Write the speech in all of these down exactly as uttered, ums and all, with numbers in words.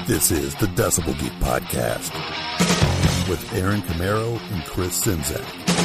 This is the Decibel Geek Podcast with Aaron Camaro and Chris Czynszak.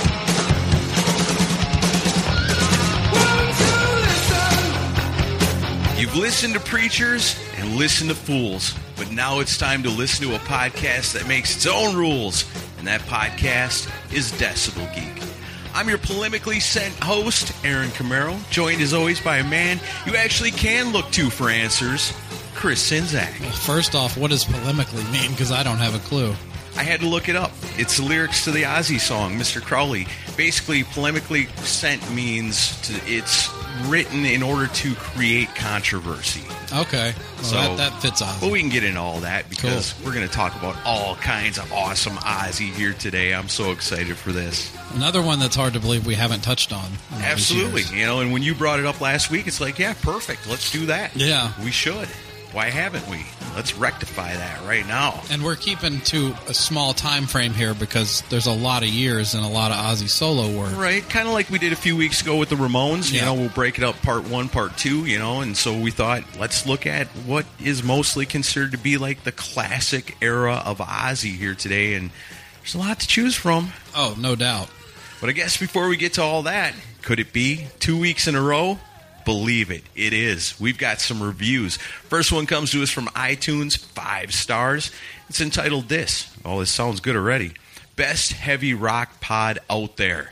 You've listened to preachers and listened to fools, but now it's time to listen to a podcast that makes its own rules, and that podcast is Decibel Geek. I'm your polemically sent host, Aaron Camaro, joined as always by a man you actually can look to for answers, Chris Czynszak. Well, first off, what does polemically mean? Because I don't have a clue. I had to look it up. It's the lyrics to the Ozzy song, Mister Crowley. Basically, polemically sent means to, it's written in order to create controversy. Okay. Well, So- that, that fits Ozzy. Well, we can get into all that because Cool. we're going to talk about all kinds of awesome Ozzy here today. I'm so excited for this. Another one that's hard to believe we haven't touched on. in all these Absolutely. years. You know, and when you brought it up last week, it's like, yeah, perfect. Let's do that. Yeah. We should. Why haven't we? Let's rectify that right now. And we're keeping to a small time frame here because there's a lot of years and a lot of Ozzy solo work. Right, kind of like we did a few weeks ago with the Ramones. You Yeah. know, we'll break it up part one, part two, you know, and so we thought, let's look at what is mostly considered to be like the classic era of Ozzy here today, and there's a lot to choose from. Oh, no doubt. But I guess before we get to all that, could it be two weeks in a row? Believe it, it is. We've got some reviews. First one comes to us from iTunes, five stars. It's entitled this. Oh, this sounds good already. Best heavy rock pod out there.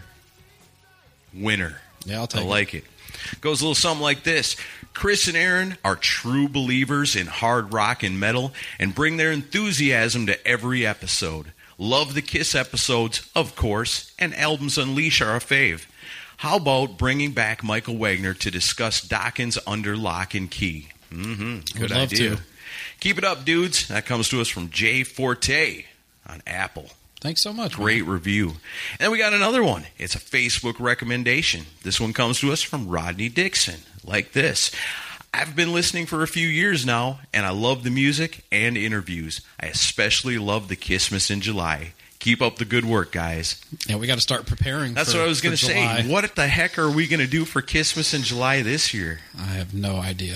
Winner. Yeah, I'll take I it. like it. Goes a little something like this. Chris and Aaron are true believers in hard rock and metal and bring their enthusiasm to every episode. Love the Kiss episodes, of course, and Albums Unleash are a fave. How about bringing back Michael Wagner to discuss Dawkins under lock and key? Mm-hmm. Good Would love idea. to. Keep it up, dudes. That comes to us from Jay Forte on Apple. Thanks so much. Great review. And then we got another one. It's a Facebook recommendation. This one comes to us from Rodney Dixon. Like this. I've been listening for a few years now, and I love the music and interviews. I especially love the Kissmas in July. Keep up the good work, guys. Yeah, we got to start preparing That's for, what I was going to for say. July. What the heck are we going to do for Kissmas in July this year? I have no idea.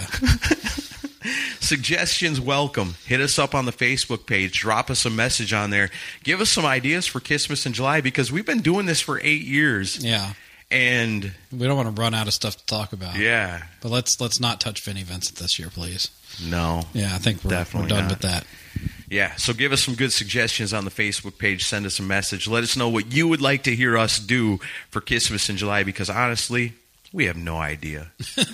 Suggestions welcome. Hit us up on the Facebook page. Drop us a message on there. Give us some ideas for Kissmas in July because we've been doing this for eight years. Yeah. And, We don't want to run out of stuff to talk about. yeah, But let's let's not touch Vinnie Vincent this year, please. no. Yeah, I think we're, Definitely we're done not. with that. Yeah, so give us some good suggestions on the Facebook page. Send us a message. Let us know what you would like to hear us do for Kissmas in July because, honestly, we have no idea.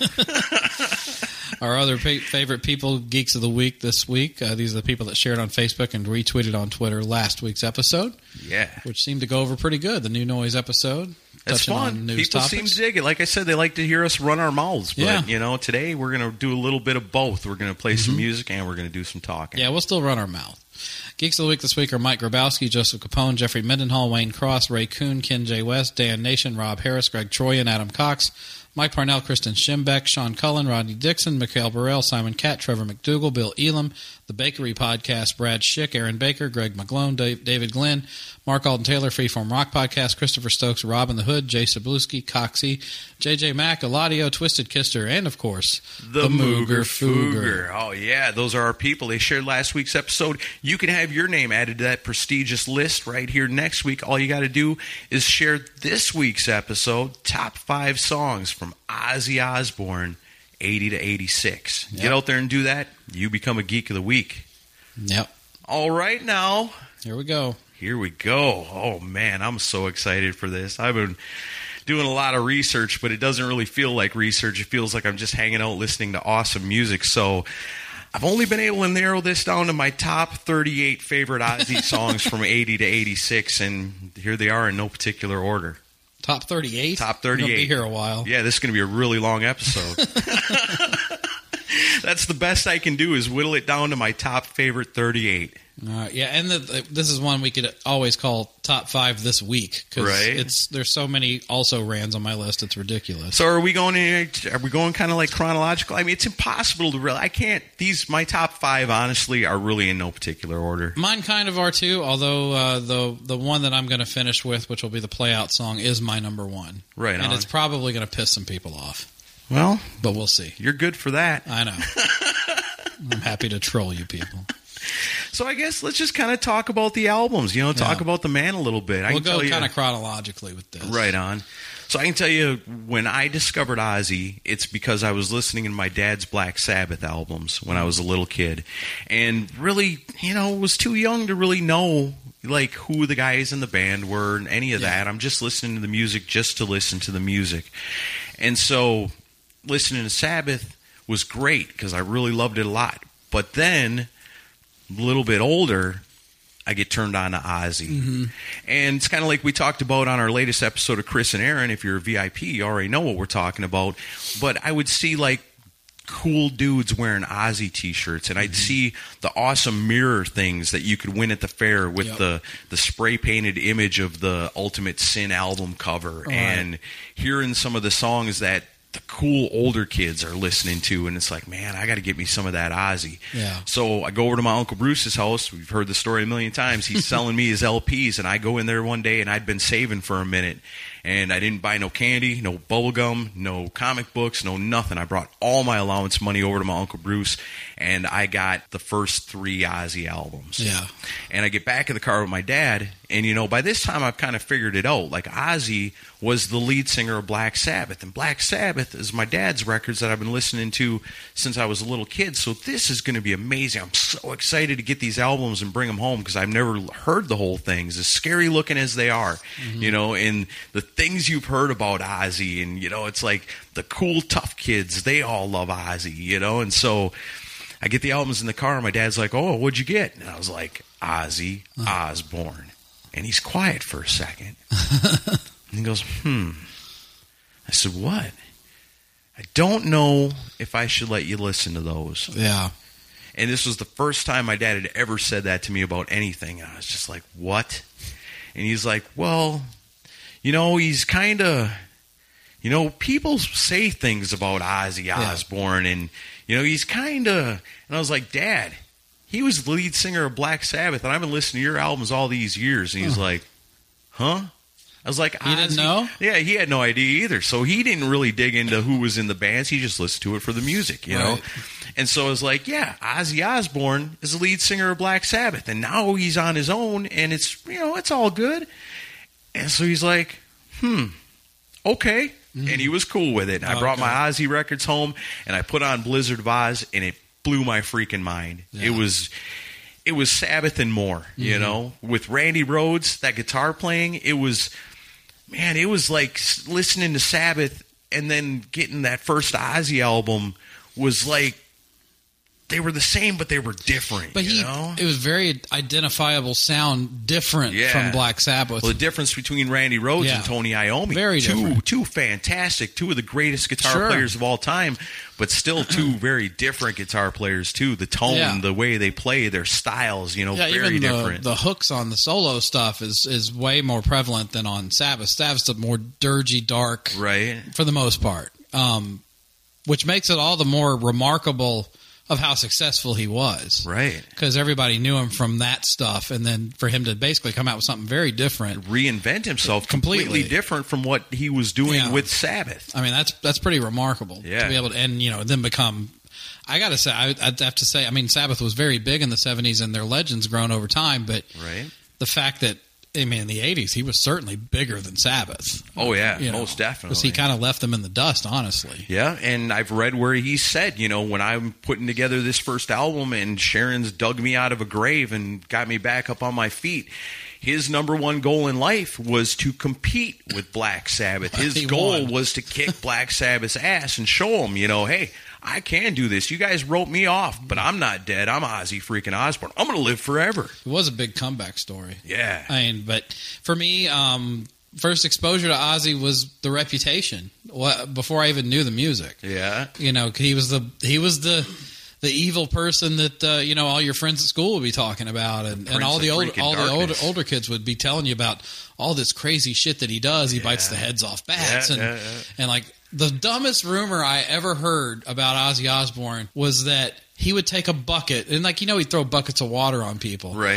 Our other pa- favorite people, Geeks of the Week this week, uh, these are the people that shared on Facebook and retweeted on Twitter last week's episode, Yeah. which seemed to go over pretty good. The New Noise episode. That's touching fun. on news People topics. seem to dig it. Like I said, they like to hear us run our mouths. But, Yeah. you know, today we're going to do a little bit of both. We're going to play some music and we're going to do some talking. Yeah, we'll still run our mouth. Geeks of the Week this week are Mike Grabowski, Joseph Capone, Jeffrey Mendenhall, Wayne Cross, Ray Kuhn, Ken J. West, Dan Nation, Rob Harris, Greg Troyan, Adam Cox, Mike Parnell, Kristen Schimbeck, Sean Cullen, Rodney Dixon, Mikhail Burrell, Simon Catt, Trevor McDougall, Bill Elam, The Bakery Podcast, Brad Schick, Aaron Baker, Greg McGlone, Dave, David Glenn, Mark Alden Taylor, Freeform Rock Podcast, Christopher Stokes, Robin the Hood, Jay Sabluski, Coxie, J J Mack, Eladio, Twisted Kister, and, of course, The, Mooger Fooger. Oh, yeah, those are our people. They shared last week's episode. You can have your name added to that prestigious list right here next week. All you got to do is share this week's episode, top five songs from Ozzy Osbourne, eighty to eighty-six. Yep. Get out there and do that. You become a Geek of the Week. Yep. All right, now, Here we go. here we go. Oh, man, I'm so excited for this. I've been doing a lot of research, but it doesn't really feel like research. It feels like I'm just hanging out listening to awesome music. So I've only been able to narrow this down to my top thirty-eight favorite Ozzy songs from eighty to eighty-six, and here they are in no particular order. Top thirty-eight? Top We're thirty-eight. gonna be here a while. Yeah, this is going to be a really long episode. That's the best I can do is whittle it down to my top favorite thirty-eight. Uh, yeah, and the, the, this is one we could always call top five this week because Right. it's there's so many also rans on my list. It's ridiculous. So are we going in, are we going kind of like chronological? I mean, it's impossible to really, I can't, these, my top five, honestly, are really in no particular order. Mine kind of are too, although uh, the the one that I'm going to finish with, which will be the play out song, is my number one. Right and on. it's probably going to piss some people off, Well, but we'll see. you're good for that. I know. I'm happy to troll you people. So I guess let's just kind of talk about the albums, you know, talk Yeah. about the man a little bit. I We'll can go tell you, kind of chronologically with this. right on. So I can tell you, when I discovered Ozzy, it's because I was listening to my dad's Black Sabbath albums when I was a little kid. And really, you know, was too young to really know, like, who the guys in the band were and any of Yeah. that. I'm just listening to the music just to listen to the music. And so listening to Sabbath was great because I really loved it a lot. But then, a little bit older, I get turned on to Ozzy. Mm-hmm. And it's kind of like we talked about on our latest episode of Chris and Aaron. If you're a V I P, you already know what we're talking about. But I would see, like, cool dudes wearing Ozzy t-shirts, and I'd Mm-hmm. see the awesome mirror things that you could win at the fair with Yep. the, the spray-painted image of the Ultimate Sin album cover, Right. and hearing some of the songs that the cool older kids are listening to, and it's like, man, I got to get me some of that Ozzy. Yeah. So I go over to my Uncle Bruce's house. We've heard the story a million times. He's selling me his L Ps, and I go in there one day, and I'd been saving for a minute, and I didn't buy no candy, no bubble gum, no comic books, no nothing. I brought all my allowance money over to my Uncle Bruce, and I got the first three Ozzy albums. Yeah. And I get back in the car with my dad, and, you know, by this time I've kind of figured it out. Like, Ozzy was the lead singer of Black Sabbath, and Black Sabbath is my dad's records that I've been listening to since I was a little kid, so this is going to be amazing. I'm so excited to get these albums and bring them home because I've never heard the whole things, as scary looking as they are, Mm-hmm. you know, and the things you've heard about Ozzy, and, you know, it's like the cool, tough kids, they all love Ozzy, you know, and so I get the albums in the car, and my dad's like, oh, what'd you get? And I was like, Ozzy Osbourne. And he's quiet for a second. And he goes, hmm. I said, what? I don't know if I should let you listen to those. Yeah. And this was the first time my dad had ever said that to me about anything. And I was just like, what? And he's like, well, you know, he's kind of, you know, people say things about Ozzy Osbourne, and, you know, he's kind of, and I was like, Dad, he was the lead singer of Black Sabbath, and I've been listening to your albums all these years. And he's Huh. like, huh? I was like, He didn't Ozzy? know? Yeah, he had no idea either. So he didn't really dig into who was in the bands. He just listened to it for the music, you know? Right. And so I was like, yeah, Ozzy Osbourne is the lead singer of Black Sabbath, and now he's on his own, and it's, you know, it's all good. And so he's like, hmm, okay. Mm-hmm. And he was cool with it. And I Oh, brought okay. my Ozzy records home, and I put on Blizzard of Oz, and it blew my freaking mind. Yeah. It was... It was Sabbath and more, you Mm-hmm. know, with Randy Rhoads, that guitar playing. It was, man, it was like listening to Sabbath and then getting that first Ozzy album was like, they were the same, but they were different. But you he, know? it was very identifiable sound, different Yeah. from Black Sabbath. Well, the difference between Randy Rhoads Yeah. and Tony Iommi, Very two different. two fantastic, two of the greatest guitar Sure. players of all time, but still two very different guitar players too. The tone, Yeah. the way they play, their styles, you know, yeah, very even the, different. the hooks on the solo stuff is, is way more prevalent than on Sabbath. Sabbath's a more dirgy, dark, right? for the most part, um, which makes it all the more remarkable of how successful he was. Right. Because everybody knew him from that stuff, and then for him to basically come out with something very different. Reinvent himself completely, Completely. different from what he was doing Yeah. with Sabbath. I mean, that's that's pretty remarkable Yeah. to be able to, and you know, then become. I got to say, I, I'd have to say, I mean, Sabbath was very big in the seventies, and their legends grown over time. But Right. the fact that, I mean, in the eighties, he was certainly bigger than Sabbath. Oh, yeah, You know, most definitely. because he kind of left them in the dust, honestly. Yeah, and I've read where he said, you know, when I'm putting together this first album and Sharon's dug me out of a grave and got me back up on my feet, his number one goal in life was to compete with Black Sabbath. His He goal won. was to kick Black Sabbath's ass and show them, you know, hey, I can do this. You guys wrote me off, but I'm not dead. I'm Ozzy freaking Osbourne. I'm going to live forever. It was a big comeback story. Yeah. I mean, but for me, um, first exposure to Ozzy was The Reputation. What, before I even knew the music. Yeah. You know, he was the he was the the evil person that uh, you know all your friends at school would be talking about, and, and all of the older freaking all the older, darkness. older kids would be telling you about all this crazy shit that he does. He bites the heads off bats, Yeah, and yeah, yeah. and like the dumbest rumor I ever heard about Ozzy Osbourne was that he would take a bucket and like you know he'd throw buckets of water on people, Right.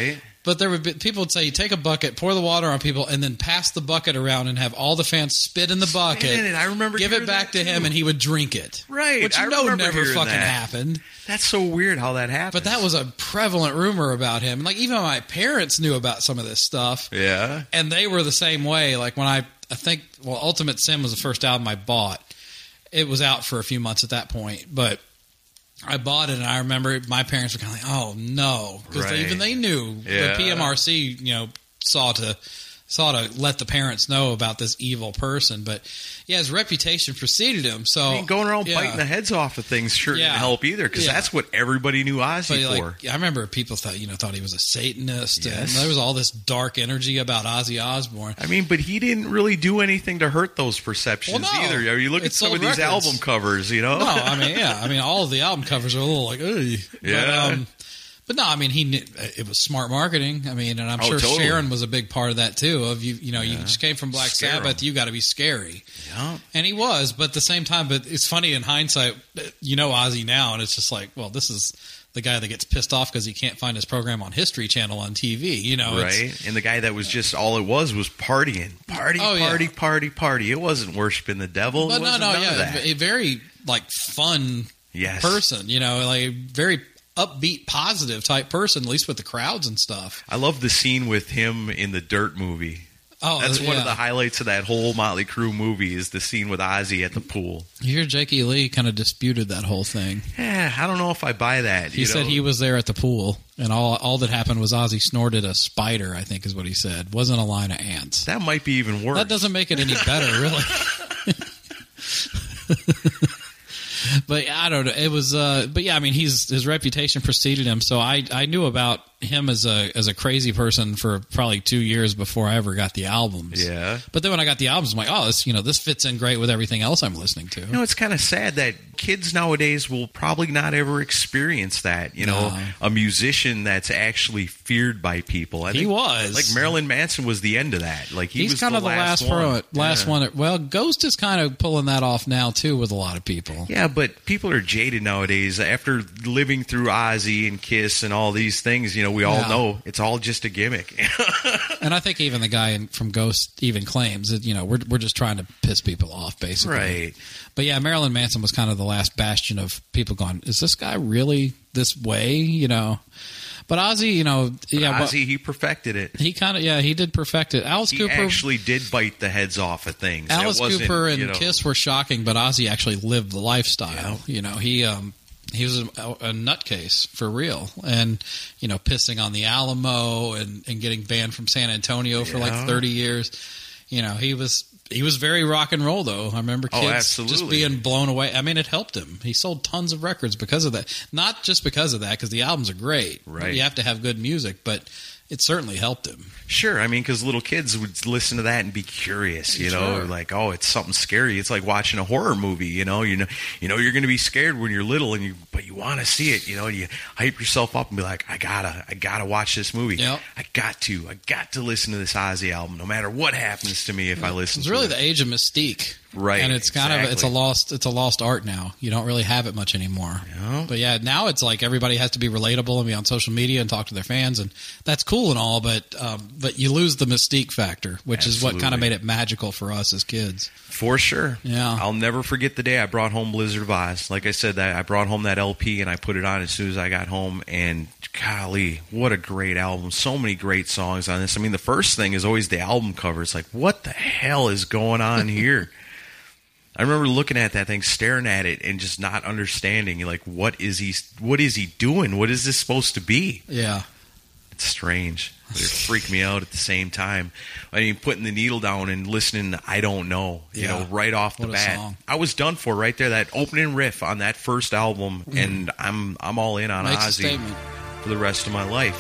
But there would be, people would say, you take a bucket, pour the water on people, and then pass the bucket around and have all the fans spit in the bucket. Spit in it. I remember give it back to too. him, and he would drink it. Right. Which you I know remember never hearing fucking that. happened. That's so weird how that happened. But that was a prevalent rumor about him. Like, even my parents knew about some of this stuff. Yeah. And they were the same way. Like, when I, I think, well, Ultimate Sin was the first album I bought. It was out for a few months at that point, but I bought it, and I remember my parents were kind of like, "Oh no," because Right. even they knew Yeah. the P M R C, you know, saw to saw to let the parents know about this evil person. But yeah, his reputation preceded him. So I mean, going around yeah. biting the heads off of things sure Yeah. didn't help either, because Yeah. that's what everybody knew But Ozzy like, for. I remember people thought, you know, thought he was a Satanist, and Yes. there was all this dark energy about Ozzy Osbourne. I mean, but he didn't really do anything to hurt those perceptions Well, no. either. I mean, you look It at some sold of these records. album covers, you know? No, I mean, yeah, I mean, all of the album covers are a little like, ugh. Yeah. But, um, but no, I mean, he knew, it was smart marketing. I mean, and I'm Oh, sure totally. Sharon was a big part of that too. Of you, you know, you just came from Black Scare 'em. Sabbath, you got to be scary, Yeah. and he was. But at the same time, but it's funny in hindsight, you know, Ozzy now, and it's just like, well, this is the guy that gets pissed off because he can't find his program on History Channel on T V. You know, it's- Right? And the guy that was just, all it was was partying. Party, Oh, yeah. party, party, party. It wasn't worshiping the devil. But it no, wasn't no, none yeah, of that. a very like fun Yes. person. You know, like very upbeat, positive type person, at least with the crowds and stuff. I love the scene with him in the Dirt movie. Oh, That's one yeah. of the highlights of that whole Motley Crue movie is the scene with Ozzy at the pool. You hear Jake E. Lee kind of disputed that whole thing. Yeah, I don't know if I buy that. He you said know? he was there at the pool, and all all that happened was Ozzy snorted a spider, I think is what he said. Wasn't a line of ants. That might be even worse. That doesn't make it any better, really. But I don't know. It was, uh, but yeah, I mean, he's his reputation preceded him. So I, I knew about him as a as a crazy person for probably two years before I ever got the albums. Yeah. But then when I got the albums, I'm like, oh, this you know this fits in great with everything else I'm listening to. You know, it's kind of sad that kids nowadays will probably not ever experience that. You know, No. a musician that's actually feared by people. I He think, was. like Marilyn Manson was the end of that. Like he He's was kind the of the last last one. one. Last Yeah. one. Well, Ghost is kind of pulling that off now too with a lot of people. Yeah, but people are jaded nowadays. After living through Ozzy and Kiss and all these things, you know, we all Yeah. know it's all just a gimmick. And I think even the guy in, from Ghost even claims that, you know, we're we're just trying to piss people off, basically. Right. But yeah, Marilyn Manson was kind of the last bastion of people going, is this guy really this way? You know. But Ozzy, you know, yeah, Ozzy, well, he perfected it. he kind of, yeah, he did perfect it. Alice He Cooper, actually did bite the heads off of things. That Alice wasn't, Cooper and you know, Kiss were shocking, but Ozzy actually lived the lifestyle. You know, he um he was a, a nutcase for real, and you know, pissing on the Alamo and, and getting banned from San Antonio for Yeah. like thirty years. You know, he was he was very rock and roll though. I remember Oh, kids just absolutely. being blown away. I mean, it helped him. He sold tons of records because of that. Not just because of that, because the albums are great. Right. You have to have good music, but it certainly helped him. Sure, I mean, because little kids would listen to that and be curious, you know, Sure. like, oh, it's something scary. It's like watching a horror movie, you know. You know, you know, you're going to be scared when you're little, and you, but you want to see it, you know. You hype yourself up and be like, I gotta, I gotta watch this movie. Yep. I got to, I got to listen to this Ozzy album, no matter what happens to me if I listen. It's to really it. the age of mystique, Right, And it's kind of it's a exactly. lost it's a lost art now. You don't really have it much anymore. Yeah. But yeah, now it's like everybody has to be relatable and be on social media and talk to their fans, and that's cool and all. But um, but you lose the mystique factor, which is what kind of Absolutely. made it magical for us as kids. For sure. Yeah. I'll never forget the day I brought home Blizzard of Oz. Like I said, that I brought home that L P and I put it on as soon as I got home. And golly, what a great album. So many great songs on this. I mean, the first thing is always the album cover. It's like, what the hell is going on here? I remember looking at that thing, staring at it, and just not understanding. You're like, what is he? What is he doing? What is this supposed to be? Yeah. It's strange. But it freaked me out at the same time. I mean, putting the needle down and listening to I Don't Know, you Yeah. know, right off the What a bat. song. I was done for right there. That opening riff on that first album, and I'm I'm all in on Makes a Ozzy statement. for the rest of my life.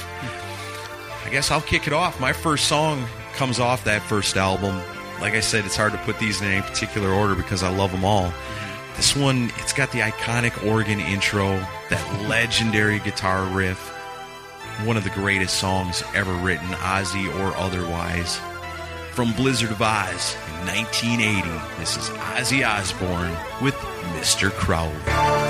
I guess I'll kick it off. My first song comes off that first album. Like I said, it's hard to put these in any particular order because I love them all. This one, it's got the iconic organ intro, that legendary guitar riff. One of the greatest songs ever written, Ozzy or otherwise. From Blizzard of Oz in nineteen eighty, this is Ozzy Osbourne with Mister Crowley.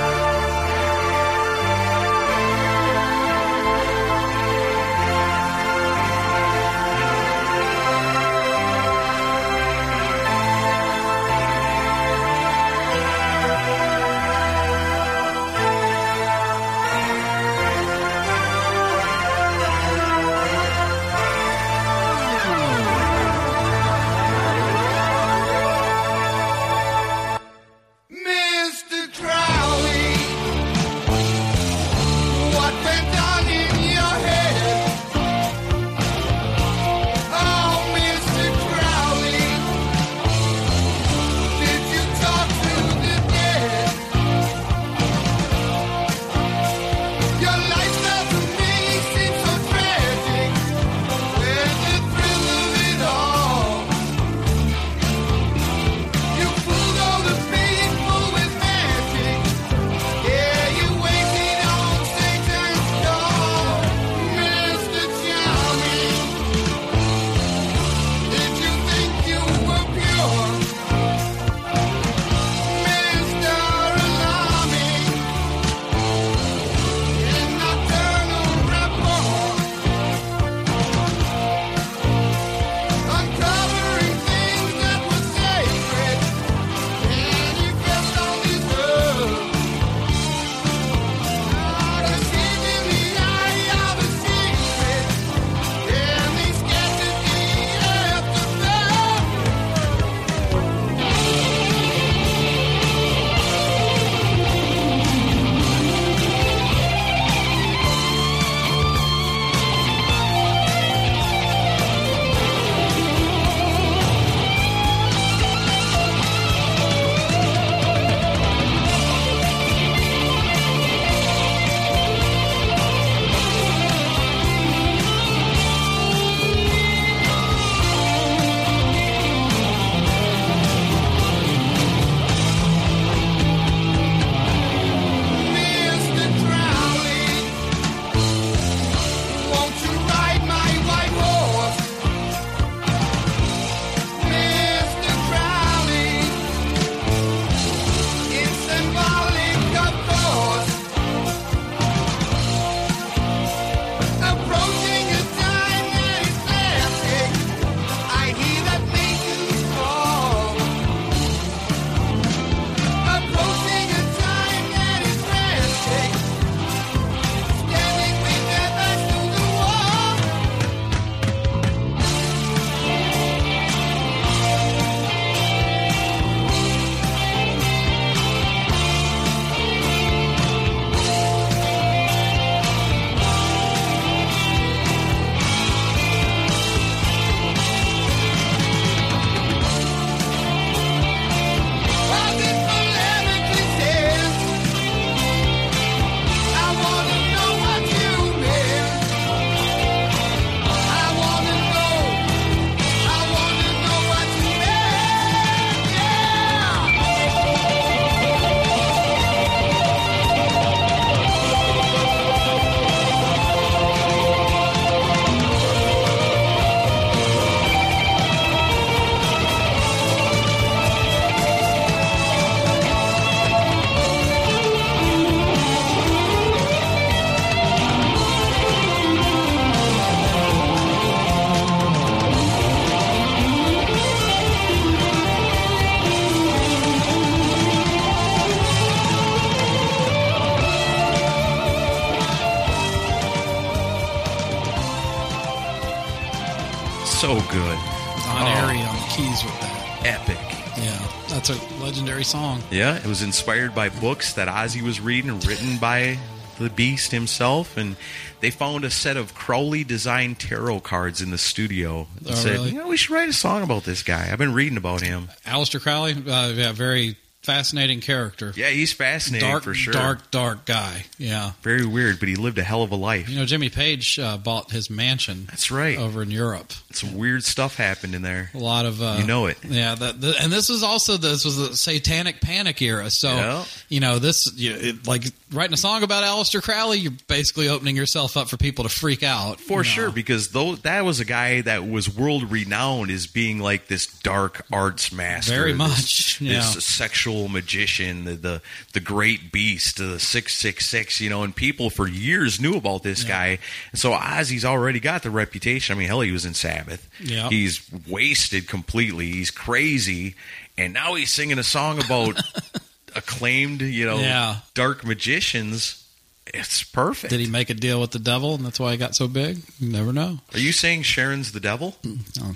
So good. Don Oh. Airey on the keys with that. Epic. Yeah, that's a legendary song. Yeah, it was inspired by books that Ozzy was reading, written by the Beast himself, and they found a set of Crowley-designed tarot cards in the studio. And Oh, said, really? you know, we should write a song about this guy. I've been reading about him. Aleister Crowley, uh, yeah, very fascinating character. Yeah, he's fascinating dark, for sure. dark, dark guy. Yeah. Very weird, but he lived a hell of a life. You know, Jimmy Page uh, bought his mansion That's right. over in Europe. Some weird stuff happened in there. A lot of, uh, You know it. Yeah, that, the, and this was also this was the Satanic Panic era. So Yeah. you know this, you, it, like writing a song about Aleister Crowley, you're basically opening yourself up for people to freak out. For you sure, know. because though that was a guy that was world renowned as being like this dark arts master, Very this- much, yeah. this sexual magician, the, the the great beast, the six six six, you know, and people for years knew about this Yeah. guy. And so Ozzy's already got the reputation. I mean, hell, he was in Sabbath. Yeah. He's wasted completely. He's crazy, and now he's singing a song about acclaimed, you know, Yeah. dark magicians. It's perfect. Did he make a deal with the devil, and that's why he got so big? You never know. Are you saying Sharon's the devil? Oh,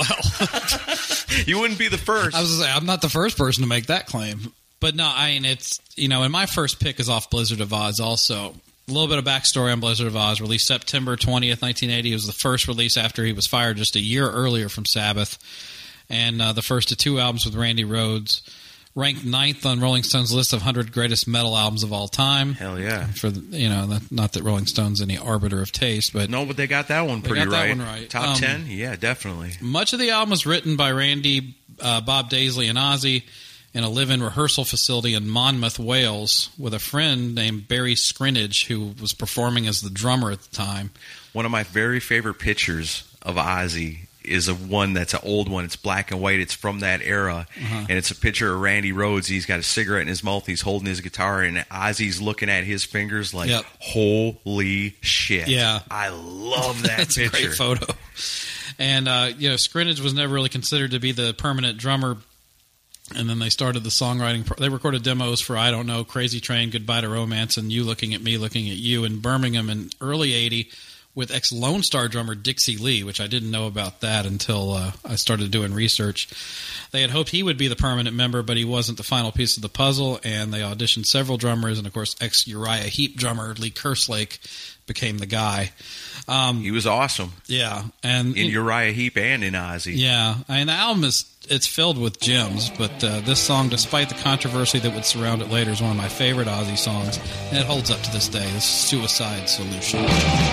well, You wouldn't be the first. I was gonna say, I'm not the first person to make that claim. But no, I mean, it's, you know, and my first pick is off Blizzard of Oz also. A little bit of backstory on Blizzard of Oz. Released September twentieth, nineteen eighty. It was the first release after he was fired just a year earlier from Sabbath. And uh, the first of two albums with Randy Rhoads. Ranked ninth on Rolling Stone's list of one hundred greatest metal albums of all time. Hell yeah. For the, you know, the, not that Rolling Stone's any arbiter of taste, but No, but they got that one They pretty got that right. one right. Top Um, ten? Yeah, definitely. much of the album was written by Randy, uh, Bob Daisley, and Ozzy in a live-in rehearsal facility in Monmouth, Wales, with a friend named Barry Scrinnage, who was performing as the drummer at the time. One of my very favorite pictures of Ozzy is a one that's an old one. It's black and white. It's from that era. Uh-huh. And it's a picture of Randy Rhoads. He's got a cigarette in his mouth. He's holding his guitar, and Ozzy's looking at his fingers like, Yep. holy shit. Yeah. I love that That's picture. a great photo. And, uh, you know, Scrinnage was never really considered to be the permanent drummer. And then they started the songwriting. Pro- they recorded demos for I Don't Know, Crazy Train, Goodbye to Romance, and You Looking at Me, Looking at You in Birmingham in early eighty with ex-Lone Star drummer Dixie Lee, which I didn't know about that until uh, I started doing research. They had hoped he would be the permanent member, but he wasn't the final piece of the puzzle, and they auditioned several drummers, and of course ex-Uriah Heep drummer Lee Kerslake became the guy. Um, He was awesome yeah, and in Uriah Heep and in Ozzy. yeah, I mean the album is it's filled with gems, but uh, this song, despite the controversy that would surround it later, is one of my favorite Ozzy songs, and it holds up to this day. This Suicide Solution.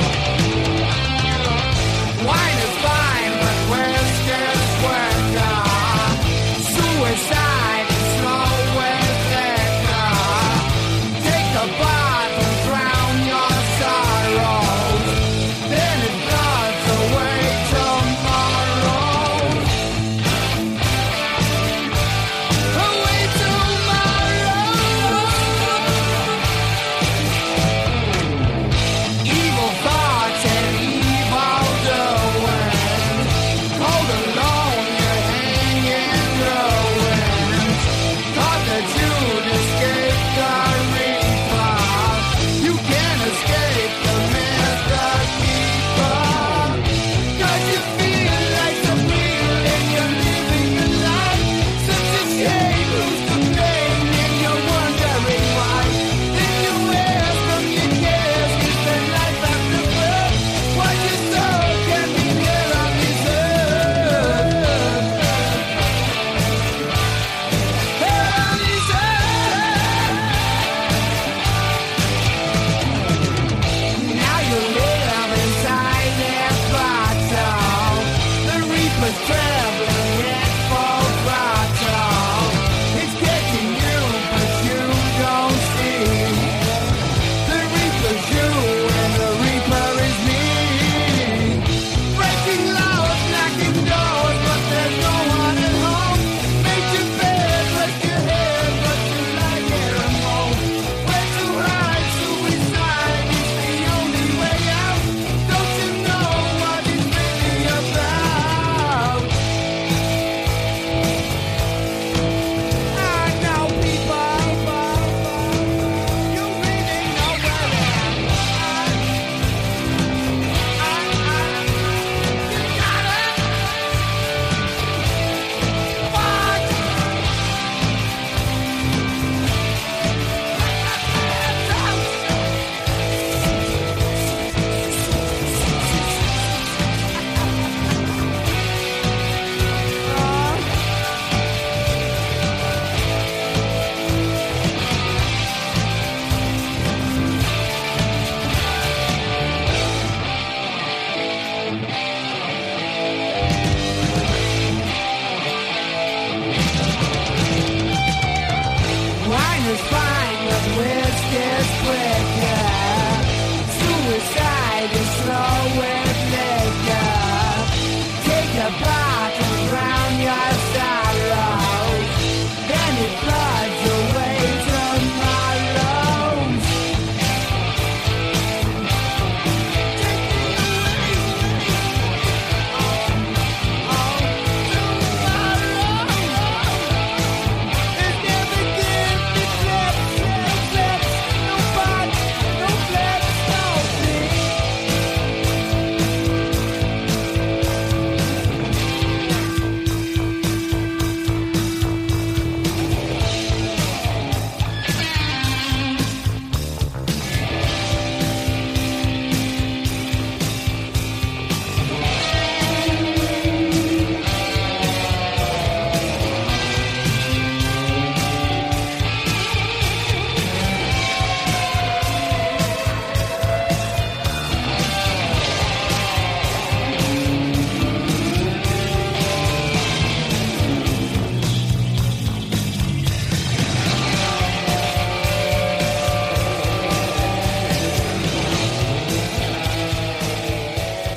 Wine is fine, but whiskey's quicker. Suicide is nowhere thicker. Take a bath and drown your sorrows. Then it floods away tomorrow. Away tomorrow. Evil thoughts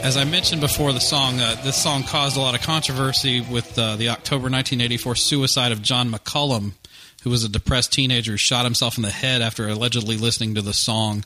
As I mentioned before, the song uh, this song caused a lot of controversy with uh, the October nineteen eighty-four suicide of John McCullum, who was a depressed teenager who shot himself in the head after allegedly listening to the song.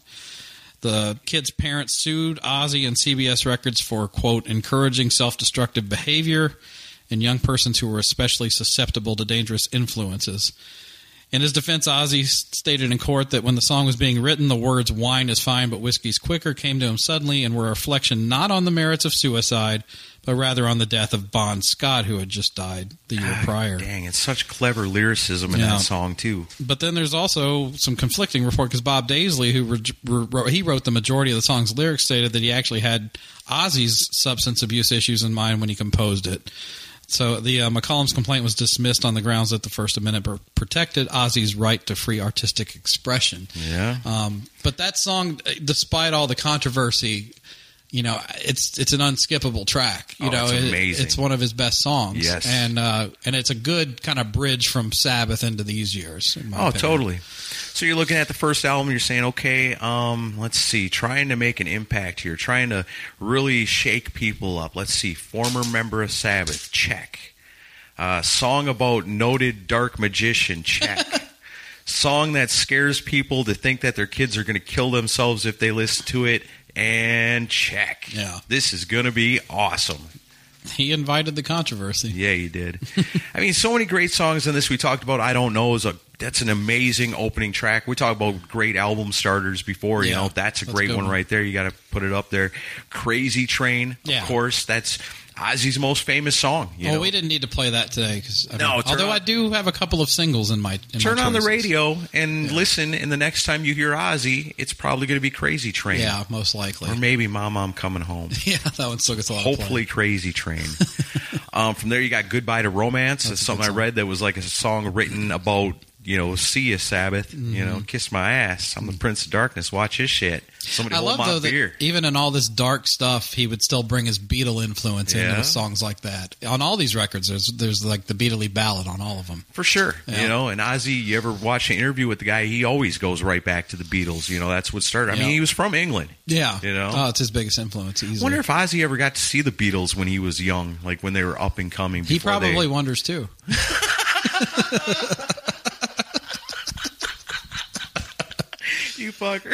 The kid's parents sued Ozzy and C B S Records for, quote, encouraging self-destructive behavior in young persons who were especially susceptible to dangerous influences. In his defense, Ozzy stated in court that when the song was being written, the words "wine is fine, but whiskey's quicker" came to him suddenly and were a reflection not on the merits of suicide, but rather on the death of Bon Scott, who had just died the year God, prior. Dang, it's such clever lyricism in Yeah. that song, too. But then there's also some conflicting report because Bob Daisley, who re- re- wrote, he wrote the majority of the song's lyrics, stated that he actually had Ozzy's substance abuse issues in mind when he composed it. So the uh, McCollum's complaint was dismissed on the grounds that the First Amendment protected Ozzy's right to free artistic expression. Yeah. Um, but that song, despite all the controversy, you know, it's it's an unskippable track. You Oh, know, it's It- amazing. it's one of his best songs. Yes. and uh, and it's a good kind of bridge from Sabbath into these years. In my Oh, opinion. totally. So you're looking at the first album, you're saying, okay, um, let's see, trying to make an impact here, trying to really shake people up. Let's see, former member of Sabbath, check. Uh, song about noted dark magician, check. Song that scares people to think that their kids are going to kill themselves if they listen to it, and check. Yeah. This is going to be awesome. He invited the controversy. Yeah, you did. I mean, so many great songs in this. We talked about I Don't Know is a that's an amazing opening track. We talked about great album starters before. You Yeah, know, that's a that's a great good one one. right there. You got to put it up there. Crazy Train, Yeah. of course. That's Ozzy's most famous song. You well, know? we didn't need to play that today. Cause, I No, mean, turn although on- I do have a couple of singles in my in Turn my on the choices. radio and Yeah. listen, and the next time you hear Ozzy, it's probably going to be Crazy Train. Yeah, most likely. Or maybe Mama, I'm Coming Home. Yeah, that one still gets a lot of play. Hopefully, Crazy Train. um, from there, you got Goodbye to Romance. That's, That's a something good I song. read that was like a song written about, you know, see ya, Sabbath. You Mm-hmm. know, kiss my ass. I'm the Prince of Darkness. Watch his shit. Somebody I hold love my though that beer. even in all this dark stuff, he would still bring his Beatle influence into Yeah. his songs like that. On all these records, there's there's like the Beatley ballad on all of them. For sure. Yeah. You know, and Ozzy, you ever watch an interview with the guy, he always goes right back to the Beatles. You know, that's what started. I Yeah. mean, he was from England. Yeah, You know? oh, it's his biggest influence. I Easily. wonder if Ozzy ever got to see the Beatles when he was young, like when they were up and coming. he before probably they- wonders too. You fucker.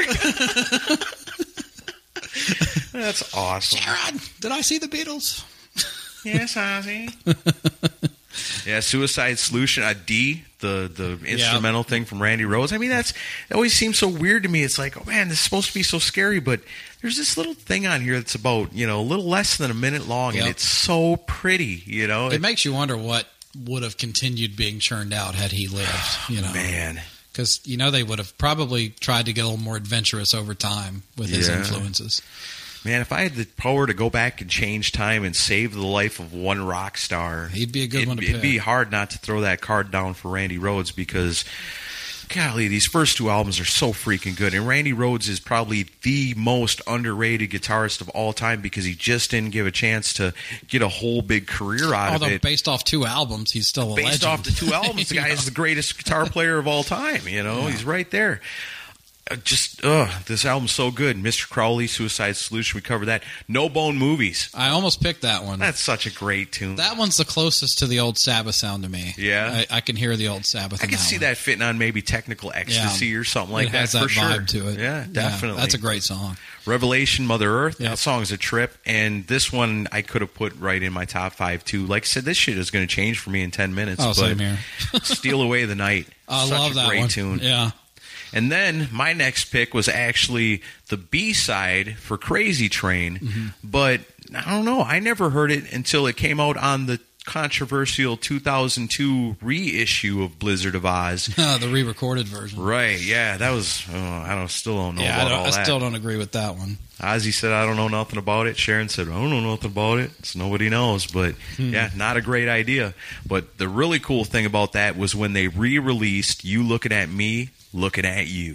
That's awesome. Jared, did I see the Beatles? Yes, Ozzy. Yeah, Suicide Solution, a D, the the instrumental thing from Randy Rhoads. I mean, that's that always seems so weird to me. It's like, oh man, this is supposed to be so scary, but there's this little thing on here that's about, you know, a little less than a minute long, Yep. and it's so pretty, you know. It makes you wonder what would have continued being churned out had he lived. You know, man. because you know they would have probably tried to get a little more adventurous over time with his Yeah. influences. Man, if I had the power to go back and change time and save the life of one rock star, He'd be a good it'd, one to it'd be pick. hard not to throw that card down for Randy Rhoads because, golly, these first two albums are so freaking good. And Randy Rhoads is probably the most underrated guitarist of all time because he just didn't give a chance to get a whole big career out Although of it. based off two albums, he's still a Based legend. off the two albums, the guy You is know? the greatest guitar player of all time. You know, Yeah. he's right there. Uh, Just, ugh, this album's so good. Mister Crowley, Suicide Solution, we covered that. No Bone Movies. I almost picked that one. That's such a great tune. That one's the closest to the old Sabbath sound to me. Yeah? I, I can hear the old Sabbath. I in can that see one. that fitting on maybe Technical Ecstasy or something like it has that, that for sure. vibe to it. Yeah, definitely. that's a great song. Revelation, Mother Earth. Yep. That song's a trip, and this one I could have put right in my top five too. Like I said, this shit is going to change for me in ten minutes. Oh, but same here. Steal Away the Night. I Such love a that great one. tune. Yeah. And then my next pick was actually the B side for Crazy Train, Mm-hmm. but I don't know. I never heard it until it came out on the controversial two thousand two reissue of Blizzard of Oz. the re-recorded version. Right, yeah, that was. Oh, I don't still don't know Yeah, I, about don't, all I that. still don't agree with that one. Ozzy said, "I don't know nothing about it." Sharon said, "I don't know nothing about it." It's nobody knows, but Hmm. yeah, not a great idea. But the really cool thing about that was when they re-released "You Looking at Me, Looking at You."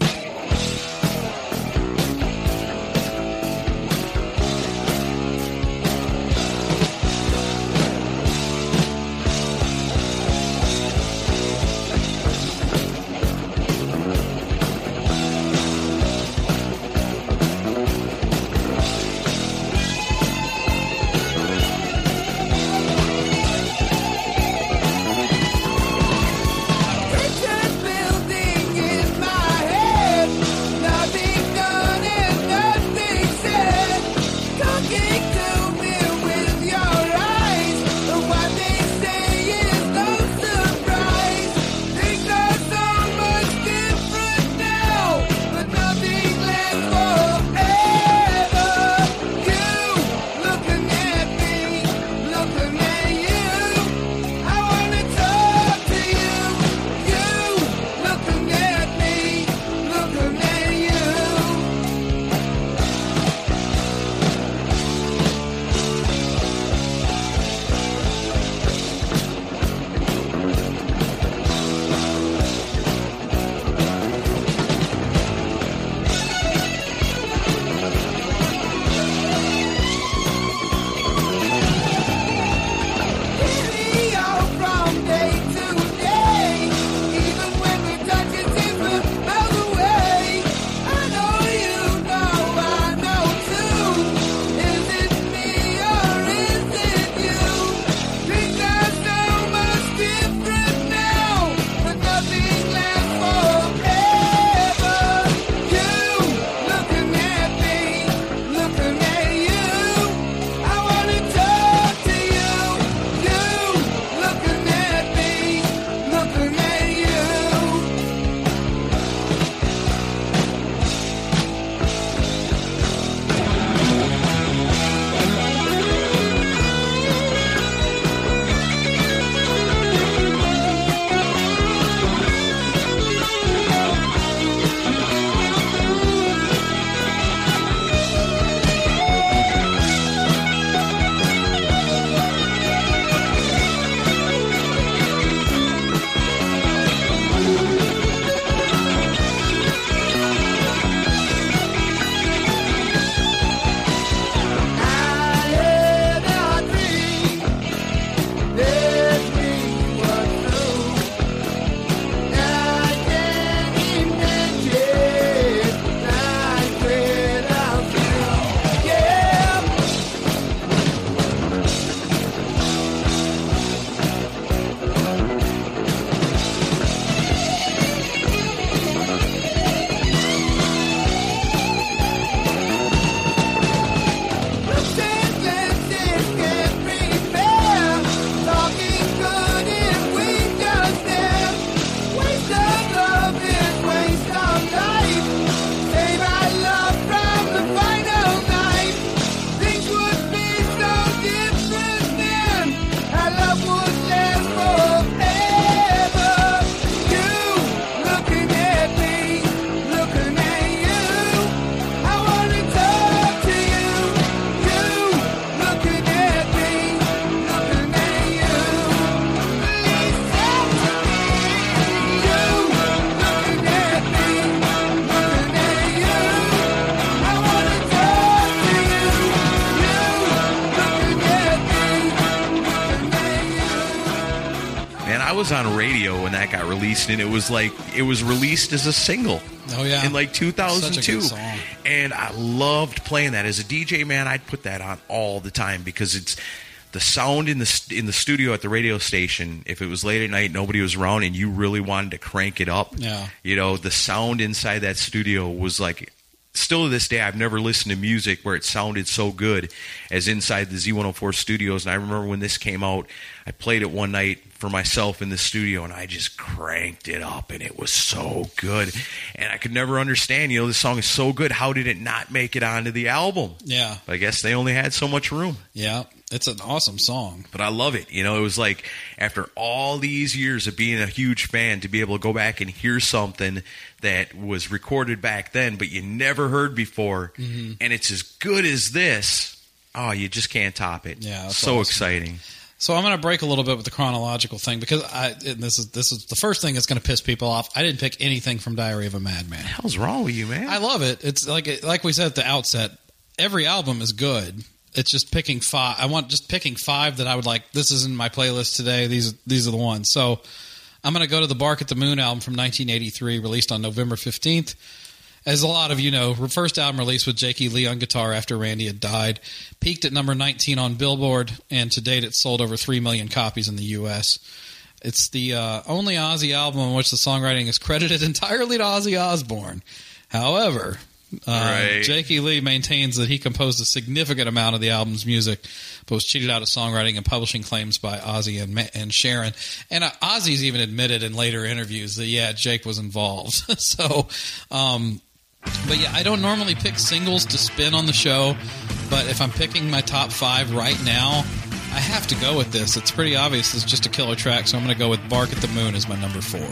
was on radio when that got released, and it was like it was released as a single. Oh yeah, in like two thousand two. Such a good song. And I loved playing that as a D J. Man, I'd put that on all the time because it's the sound in the in the studio at the radio station. If it was late at night, nobody was around, and you really wanted to crank it up. Yeah, you know, the sound inside that studio was like. Still to this day, I've never listened to music where it sounded so good as inside the Z one oh four studios. And I remember when this came out, I played it one night for myself in the studio, and I just cranked it up, and it was so good. And I could never understand, you know, this song is so good. How did it not make it onto the album? Yeah. I guess they only had so much room. Yeah. It's an awesome song. But I love it. You know, it was like after all these years of being a huge fan to be able to go back and hear something that was recorded back then but you never heard before, mm-hmm. and it's as good as this, oh, you just can't top it. Yeah, so awesome. Exciting. So I'm going to break a little bit with the chronological thing because I and this is this is the first thing that's going to piss people off. I didn't pick anything from Diary of a Madman. What the hell's wrong with you, man? I love it. It's like like we said at the outset, every album is good. It's just picking five. I want just picking five that I would like. This is in my playlist today. These these are the ones. So I'm going to go to the Bark at the Moon album from nineteen eighty-three, released on November fifteenth. As a lot of you know, first album released with Jake E. Lee on guitar after Randy had died. Peaked at number nineteen on Billboard, and to date it's sold over three million copies in the U S. It's the uh, only Ozzy album in which the songwriting is credited entirely to Ozzy Osbourne. However, uh, right. Jake E. Lee maintains that he composed a significant amount of the album's music, but was cheated out of songwriting and publishing claims by Ozzy and, and Sharon. And uh, Ozzy's even admitted in later interviews that, yeah, Jake was involved. so... Um, But yeah, I don't normally pick singles to spin on the show, but if I'm picking my top five right now, I have to go with this. It's pretty obvious it's just a killer track, so I'm going to go with Bark at the Moon as my number four.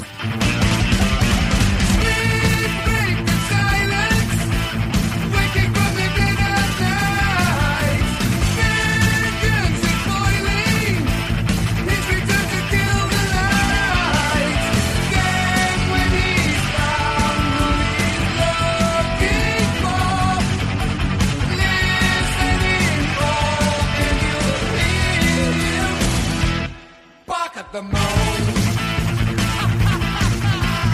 The moon.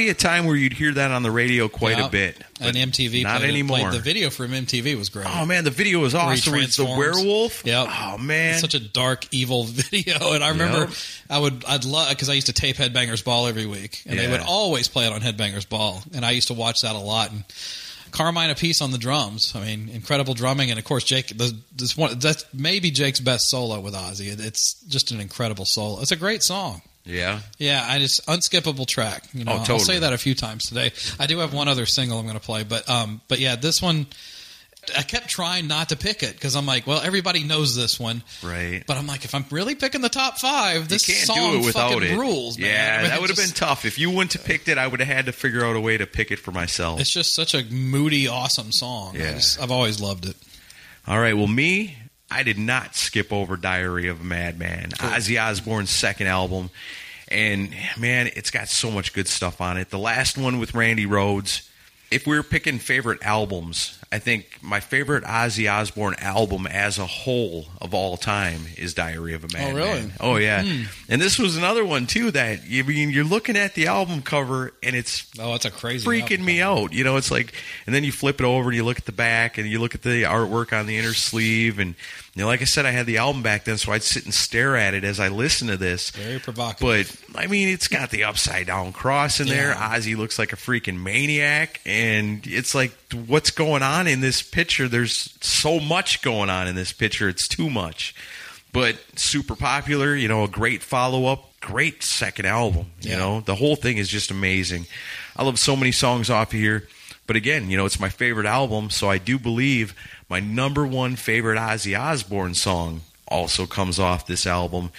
a time where you'd hear that on the radio quite Yeah. a bit. And M T V not played it- anymore. played the video from M T V was great. Oh man, the video was Where he awesome. It's the transforms. werewolf. Yep. Oh man, It's such a dark, evil video, and I remember Yep. I would I'd love because I used to tape Headbangers Ball every week, and they Yeah. would always play it on Headbangers Ball, and I used to watch that a lot. And Carmine Apiece on the drums, I mean, incredible drumming, and of course Jake. The, this one that's maybe Jake's best solo with Ozzy. It, it's just an incredible solo. It's a great song. yeah. Yeah, I just unskippable track. You know, Oh, I'll totally. say that a few times today. I do have one other single I'm going to play, but um, but yeah, this one. I kept trying not to pick it because I'm like, well, everybody knows this one, Right. but I'm like, if I'm really picking the top five, this you can't song do it without fucking it. rules, man. Yeah, I mean, that would have just- been tough. If you wouldn't have picked it, I would have had to figure out a way to pick it for myself. It's just such a moody, awesome song. I Yeah. just, I've always loved it. All right. Well, me, I did not skip over Diary of a Madman, Ozzy Osbourne's second album. And, man, it's got so much good stuff on it. The last one with Randy Rhoads. If we were picking favorite albums, I think my favorite Ozzy Osbourne album as a whole of all time is Diary of a Madman. really? Oh, yeah. And this was another one, too, that you I mean, you're looking at the album cover, and it's Oh, it's a crazy freaking album me cover. out. You know, it's like, and then you flip it over and you look at the back and you look at the artwork on the inner sleeve. And, you know, like I said, I had the album back then, so I'd sit and stare at it as I listen to this. Very provocative. But, I mean, it's got the upside down cross in there. Yeah. Ozzy looks like a freaking maniac. And it's like, what's going on in this picture? There's so much going on in this picture. It's too much. But super popular, you know, a great follow-up, great second album. You Yeah. know, the whole thing is just amazing. I love so many songs off of here. But again, you know, it's my favorite album, so I do believe my number one favorite Ozzy Osbourne song also comes off this album.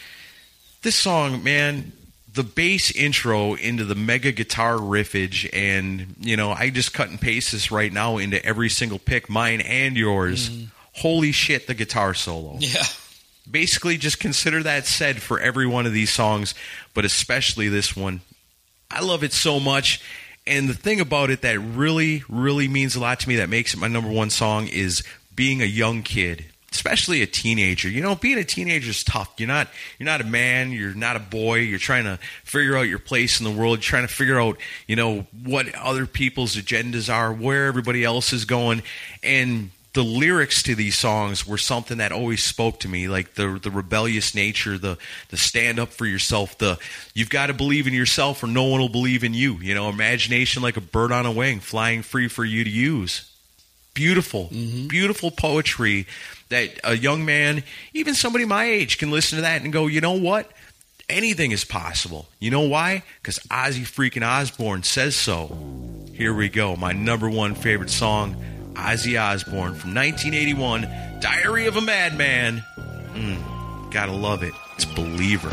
This song, man, the bass intro into the mega guitar riffage, and, you know, I just cut and paste this right now into every single pick, mine and yours. Holy shit, the guitar solo. Yeah. Basically, just consider that said for every one of these songs, but especially this one. I love it so much. And the thing about it that really, really means a lot to me, that makes it my number one song, is being a young kid, especially a teenager. You know, being a teenager is tough. You're not, you're not a man. You're not a boy. You're trying to figure out your place in the world. You're trying to figure out, you know, what other people's agendas are, where everybody else is going. And the lyrics to these songs were something that always spoke to me, like the the rebellious nature, the the stand up for yourself, the you've got to believe in yourself or no one will believe in you. You know, imagination like a bird on a wing, flying free for you to use. Beautiful, beautiful poetry that a young man, even somebody my age, can listen to that and go, you know what? Anything is possible. You know why? Because Ozzy freaking Osbourne says so. Here we go. My number one favorite song, Ozzy Osbourne from nineteen eighty-one, Diary of a Madman. Mm, gotta love it. It's Believer.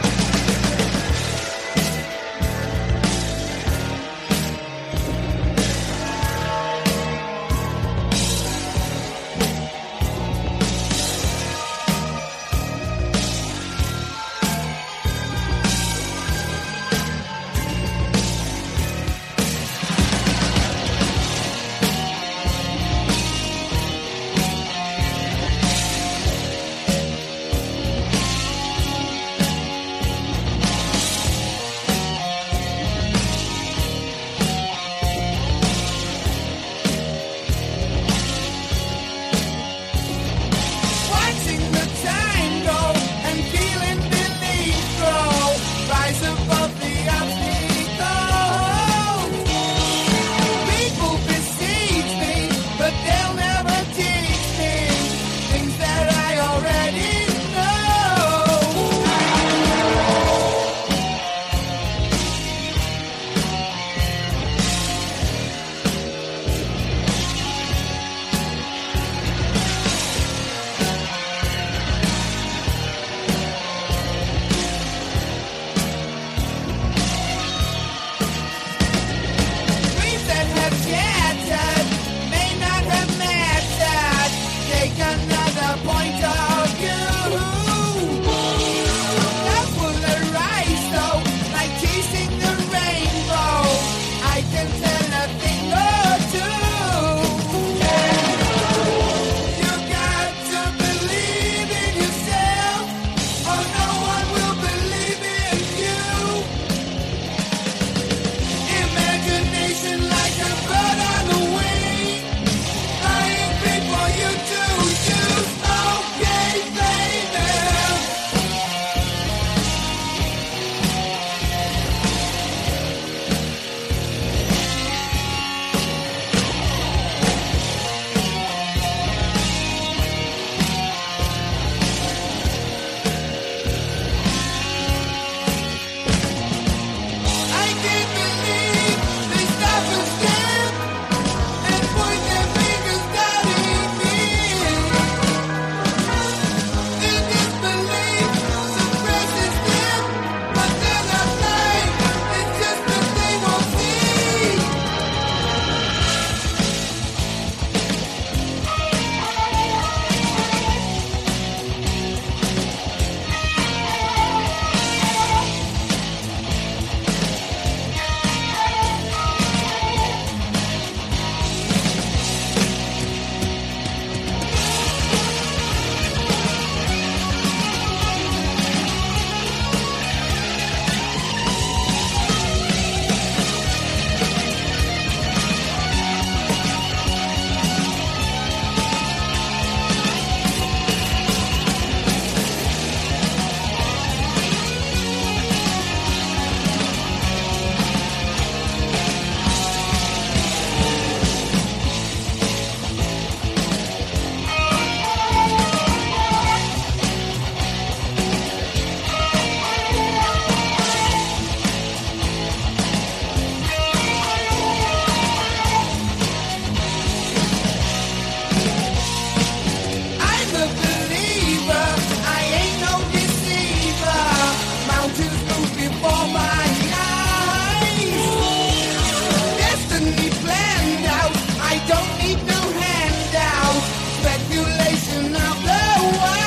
Don't need no handouts. Speculation of the wise.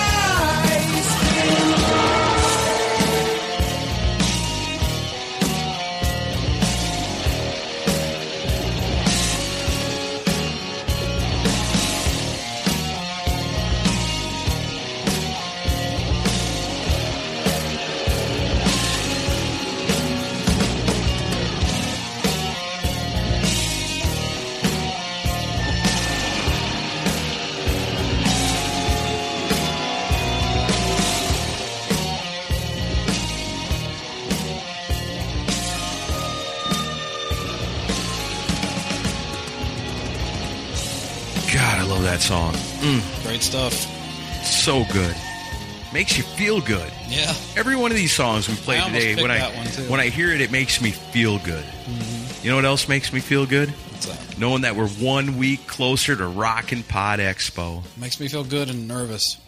God, I love that song. Great stuff. So good. Makes you feel good. Yeah. Every one of these songs we played I almost today, picked when I that one, too. when I hear it, it makes me feel good. Mm-hmm. You know what else makes me feel good? What's that? Knowing that we're one week closer to Rockin' Pod Expo. Makes me feel good and nervous.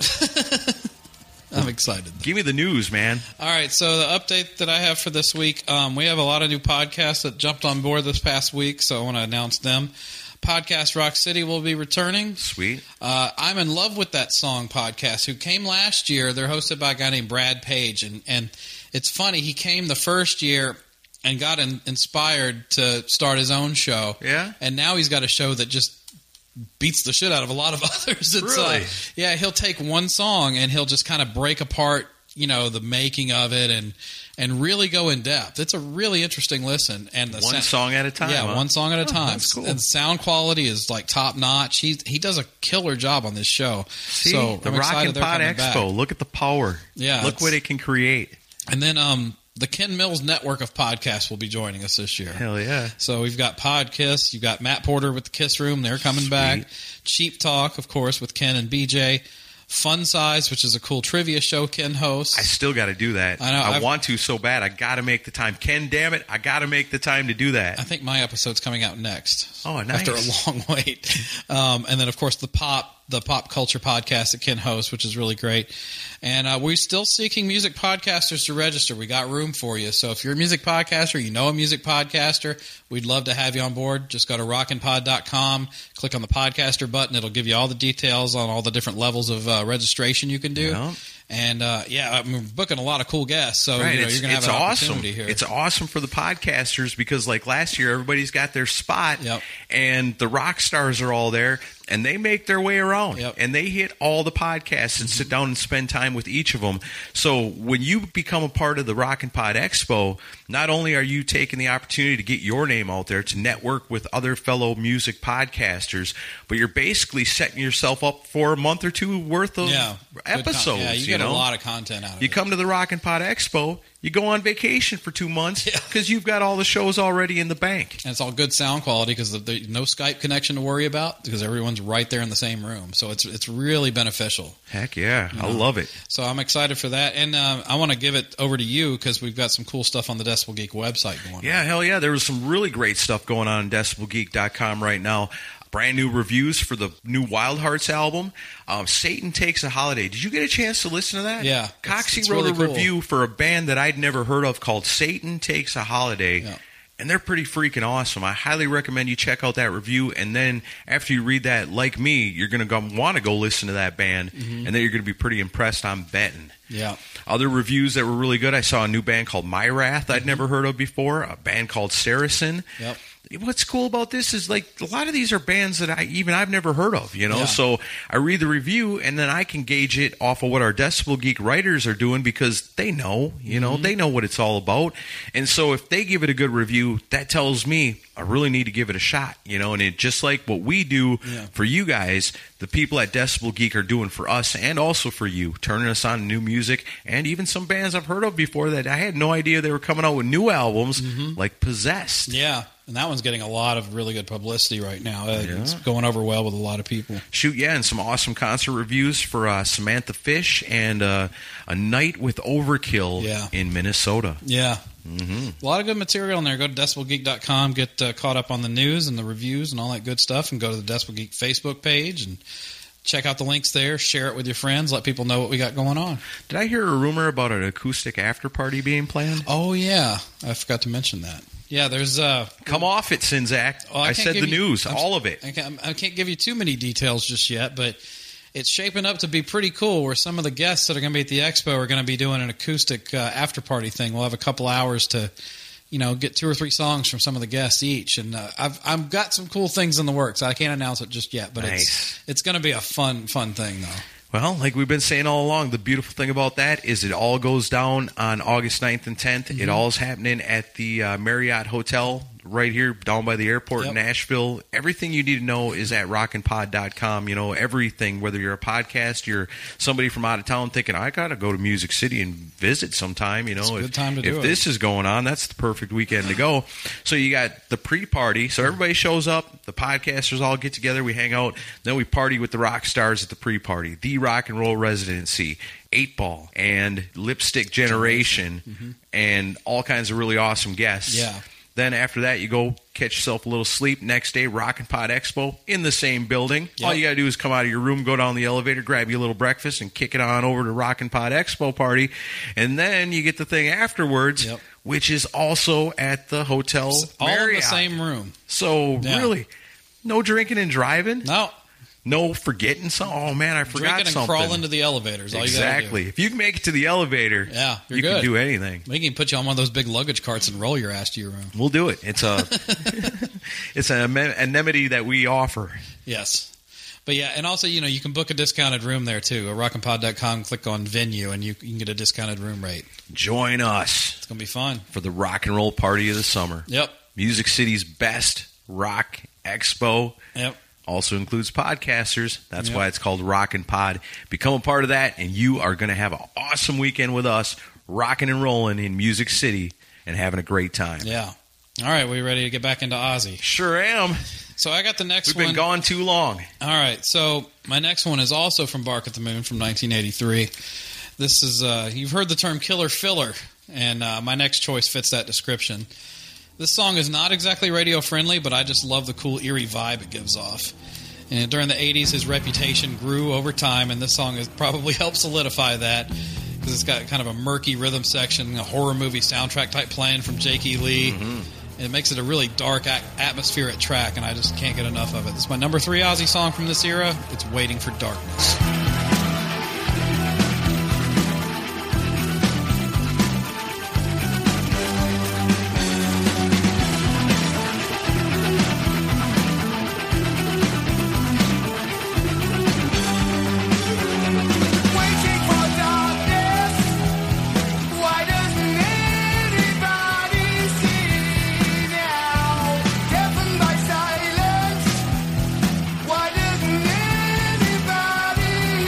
I'm excited. Give me the news, man. All right, so the update that I have for this week, um, we have a lot of new podcasts that jumped on board this past week, so I want to announce them. Podcast Rock City will be returning. Sweet. Uh, I'm in love with that song podcast, who came last year. They're hosted by a guy named Brad Page, and, and it's funny. He came the first year and got in, inspired to start his own show. Yeah? And now he's got a show that just beats the shit out of a lot of others. It's, Really? Uh, yeah, he'll take one song and he'll just kind of break apart, you know, the making of it and and really go in depth. It's a really interesting listen. And the One sa- song at a time. Yeah, huh? one song at a Oh, time. that's cool. And sound quality is like top notch. He he does a killer job on this show. See, so the I'm excited Rockin' they're Pod coming Expo. back. Look at the power. Yeah, Look it's- what it can create. And then um, the Ken Mills network of podcasts will be joining us this year. Hell yeah. So we've got Pod Kiss. You've got Matt Porter with the Kiss Room. They're coming Sweet. back. Cheap Talk, of course, with Ken and B J. Fun Size, which is a cool trivia show Ken hosts. I still got to do that. I know, I I've- want to so bad. I got to make the time. Ken, damn it. I got to make the time to do that. I think my episode's coming out next. Oh, nice. After a long wait. Um, and then, of course, the pop the pop culture podcast that Ken hosts, which is really great. And uh, we're still seeking music podcasters to register. We got room for you. So if you're a music podcaster, you know a music podcaster, we'd love to have you on board. Just go to rockin pod dot com, click on the podcaster button. It'll give you all the details on all the different levels of uh, registration you can do. Yeah. And, uh, yeah, I mean, we're booking a lot of cool guests. So Right, you know, it's, you're going to have it's an awesome. opportunity here. It's awesome for the podcasters because, like last year, everybody's got their spot, Yep. and the rock stars are all there, and they make their way around, Yep. and they hit all the podcasts and sit down and spend time with each of them. So when you become a part of the Rockin' Pod Expo, not only are you taking the opportunity to get your name out there to network with other fellow music podcasters, but you're basically setting yourself up for a month or two worth of yeah, good con- episodes. Yeah, you, you get know? a lot of content out of You it. come to the Rockin' Pod Expo, you go on vacation for two months Yeah. because you've got all the shows already in the bank. And it's all good sound quality because there's no Skype connection to worry about because everyone's right there in the same room. So it's it's really beneficial. Heck yeah, I love it. So I'm excited for that. And uh, I want to give it over to you because we've got some cool stuff on the Decibel Geek website going on. Yeah, hell yeah. There was some really great stuff going on in decibel geek dot com right now. Brand new reviews for the new Wild Hearts album. Um, Satan Takes a Holiday. Did you get a chance to listen to that? Yeah, Coxie it's- it's wrote really a cool. review for a band that I'd never heard of called Satan Takes a Holiday. Yeah. And they're pretty freaking awesome. I highly recommend you check out that review. And then after you read that, like me, you're going to want to go listen to that band. Mm-hmm. And then you're going to be pretty impressed, I'm betting. Yeah. Other reviews that were really good, I saw a new band called Myrath I'd never heard of before, a band called Saracen. Yep. What's cool about this is like a lot of these are bands that I even I've never heard of, you know. Yeah. So I read the review and then I can gauge it off of what our Decibel Geek writers are doing because they know, you know, Mm-hmm. they know what it's all about. And so if they give it a good review, that tells me I really need to give it a shot, you know. And it just like what we do Yeah. for you guys, the people at Decibel Geek are doing for us and also for you, turning us on to new music and even some bands I've heard of before that I had no idea they were coming out with new albums, like Possessed. Yeah. And that one's getting a lot of really good publicity right now. Uh, Yeah. It's going over well with a lot of people. Shoot, yeah, and some awesome concert reviews for uh, Samantha Fish and uh, A Night with Overkill Yeah. in Minnesota. Yeah. Mm-hmm. A lot of good material in there. Go to decibel geek dot com, get uh, caught up on the news and the reviews and all that good stuff, and go to the Decibel Geek Facebook page and check out the links there. Share it with your friends. Let people know what we got going on. Did I hear a rumor about an acoustic after party being planned? Oh, yeah. I forgot to mention that. Yeah, there's uh, Come off it, Sinzak. Oh, I I, can't said give the you- news, I'm- all of it. I can't, I can't give you too many details just yet, but it's shaping up to be pretty cool. Where some of the guests that are going to be at the expo are going to be doing an acoustic uh, after party thing. We'll have a couple hours to, you know, get two or three songs from some of the guests each, and uh, I've I've got some cool things in the works. I can't announce it just yet, but Nice. it's it's going to be a fun fun thing though. Well, like we've been saying all along, the beautiful thing about that is it all goes down on August ninth and tenth. Mm-hmm. It all is happening at the uh, Marriott Hotel right here down by the airport Yep. in Nashville. Everything you need to know is at rockin pod dot com. You know, everything, whether you're a podcast, you're somebody from out of town thinking, I got to go to Music City and visit sometime. You know, It's a if, good time to if do it. this is going on, that's the perfect weekend to go. So you got the pre-party. So everybody shows up. The podcasters all get together. We hang out. Then we party with the rock stars at the pre-party. The Rock and Roll Residency, Eight Ball, and Lipstick Generation, and all kinds of really awesome guests. Yeah. Then after that, you go catch yourself a little sleep. Next day, Rockin' Pod Expo in the same building. Yep. All you got to do is come out of your room, go down the elevator, grab you a little breakfast, and kick it on over to Rockin' Pod Expo party. And then you get the thing afterwards, Yep. which is also at the Hotel All in Marriott. the same room. So Yeah. really, no drinking and driving. No, No forgetting something. Oh man, I forgot drinking and something. crawl into the elevators. All exactly. You If you can make it to the elevator, Yeah, you're you good. can do anything. gotta do. We can put you on one of those big luggage carts and roll your ass to your room. We'll do it. It's a it's an amen- amity that we offer. Yes. But yeah, and also, you know, you can book a discounted room there too. At rockin pod dot com, click on venue, and you, you can get a discounted room rate. Join us It's going to be fun. for the rock and roll party of the summer. Yep. Music City's best rock expo. Yep. Also includes podcasters. That's Yep. why it's called Rockin' Pod. Become a part of that, and you are going to have an awesome weekend with us, rocking and rolling in Music City and having a great time. Yeah. All right, we ready to get back into Ozzy? Sure am. So I got the next We've one. been gone too long. All right, so my next one is also from Bark at the Moon from nineteen eighty-three. This is, uh, you've heard the term killer filler, and uh, my next choice fits that description. This song is not exactly radio friendly, but I just love the cool, eerie vibe it gives off. And during the eighties, his reputation grew over time, and this song has probably helped solidify that because it's got kind of a murky rhythm section, a horror movie soundtrack type playing from Jake E. Lee. Mm-hmm. And it makes it a really dark, a- atmospheric track, and I just can't get enough of it. This is my number three Ozzy song from this era. It's Waiting for Darkness. Waiting for darkness. Why doesn't anybody see now? Deafened by silence. Why doesn't anybody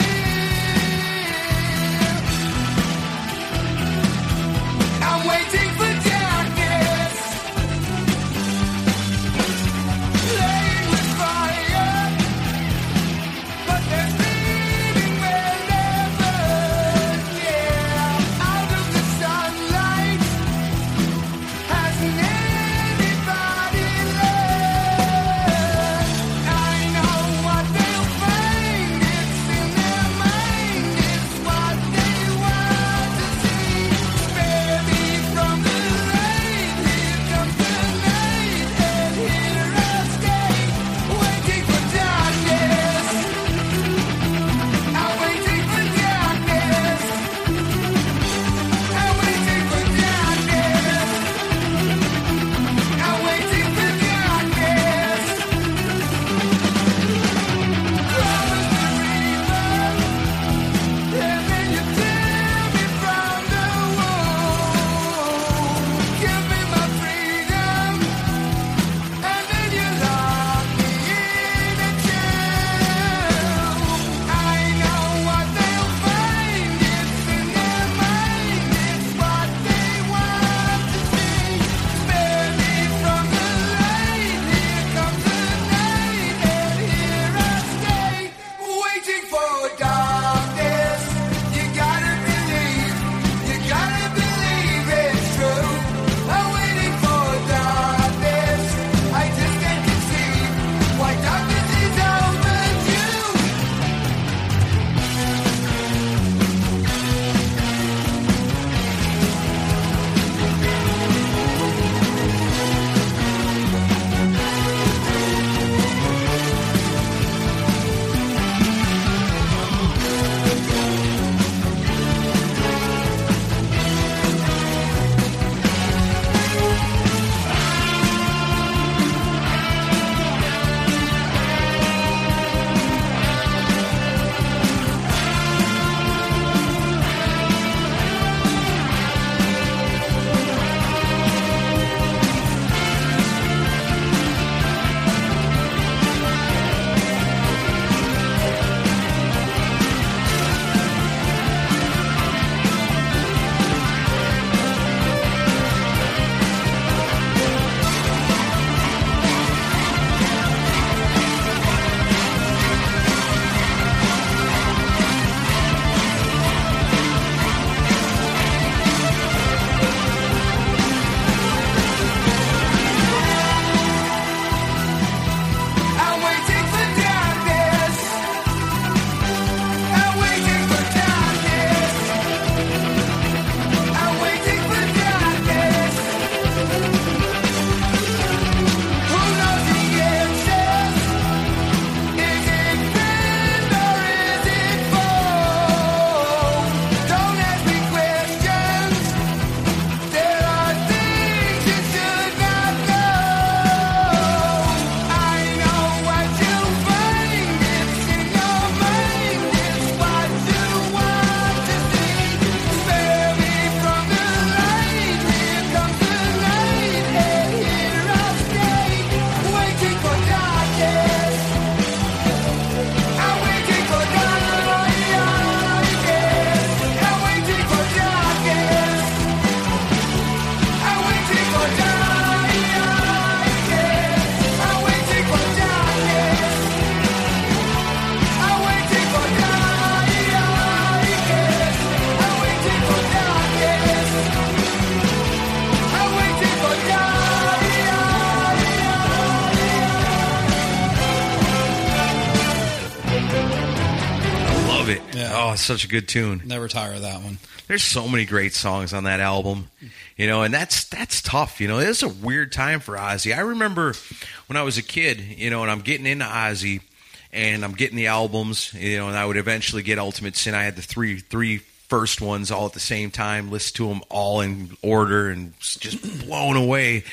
it. Yeah. Oh, it's such a good tune. Never tire of that one. There's so many great songs on that album, you know, and that's that's tough. You know, it's a weird time for Ozzy. I remember when I was a kid, you know, and I'm getting into Ozzy, and I'm getting the albums, you know, and I would eventually get Ultimate Sin. I had the three three first ones all at the same time, listen to them all in order, and just blown away.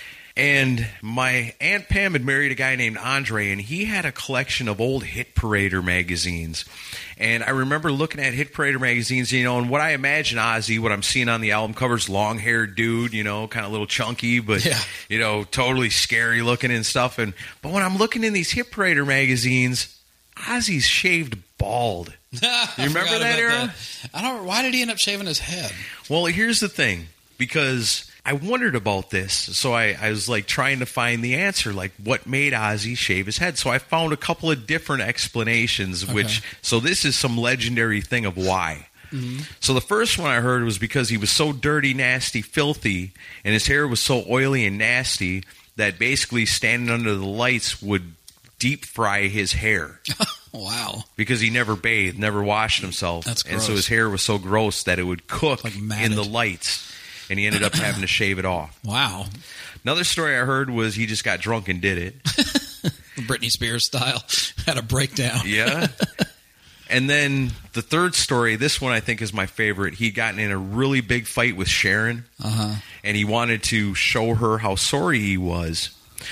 And my Aunt Pam had married a guy named Andre, and he had a collection of old Hit Parader magazines. And I remember looking at Hit Parader magazines, you know, and what I imagine Ozzy, what I'm seeing on the album covers, long-haired dude, you know, kind of a little chunky, but, yeah. you know, totally scary looking and stuff. And But when I'm looking in these Hit Parader magazines, Ozzy's shaved bald. You remember that era? That. I don't. Why did he end up shaving his head? Well, here's the thing, because I wondered about this, so I, I was like trying to find the answer, like what made Ozzy shave his head. So I found a couple of different explanations, Okay. which, so this is some legendary thing of why. Mm-hmm. So the first one I heard was because he was so dirty, nasty, filthy, and his hair was so oily and nasty that basically standing under the lights would deep fry his hair. Wow. Because he never bathed, never washed himself. That's And so gross. his hair was so gross that it would cook Like in matted. the lights. And he ended up having to shave it off. Wow. Another story I heard was he just got drunk and did it. Britney Spears style. Had a breakdown. Yeah. And then the third story, this one I think is my favorite. He'd gotten in a really big fight with Sharon. Uh-huh. And he wanted to show her how sorry he was.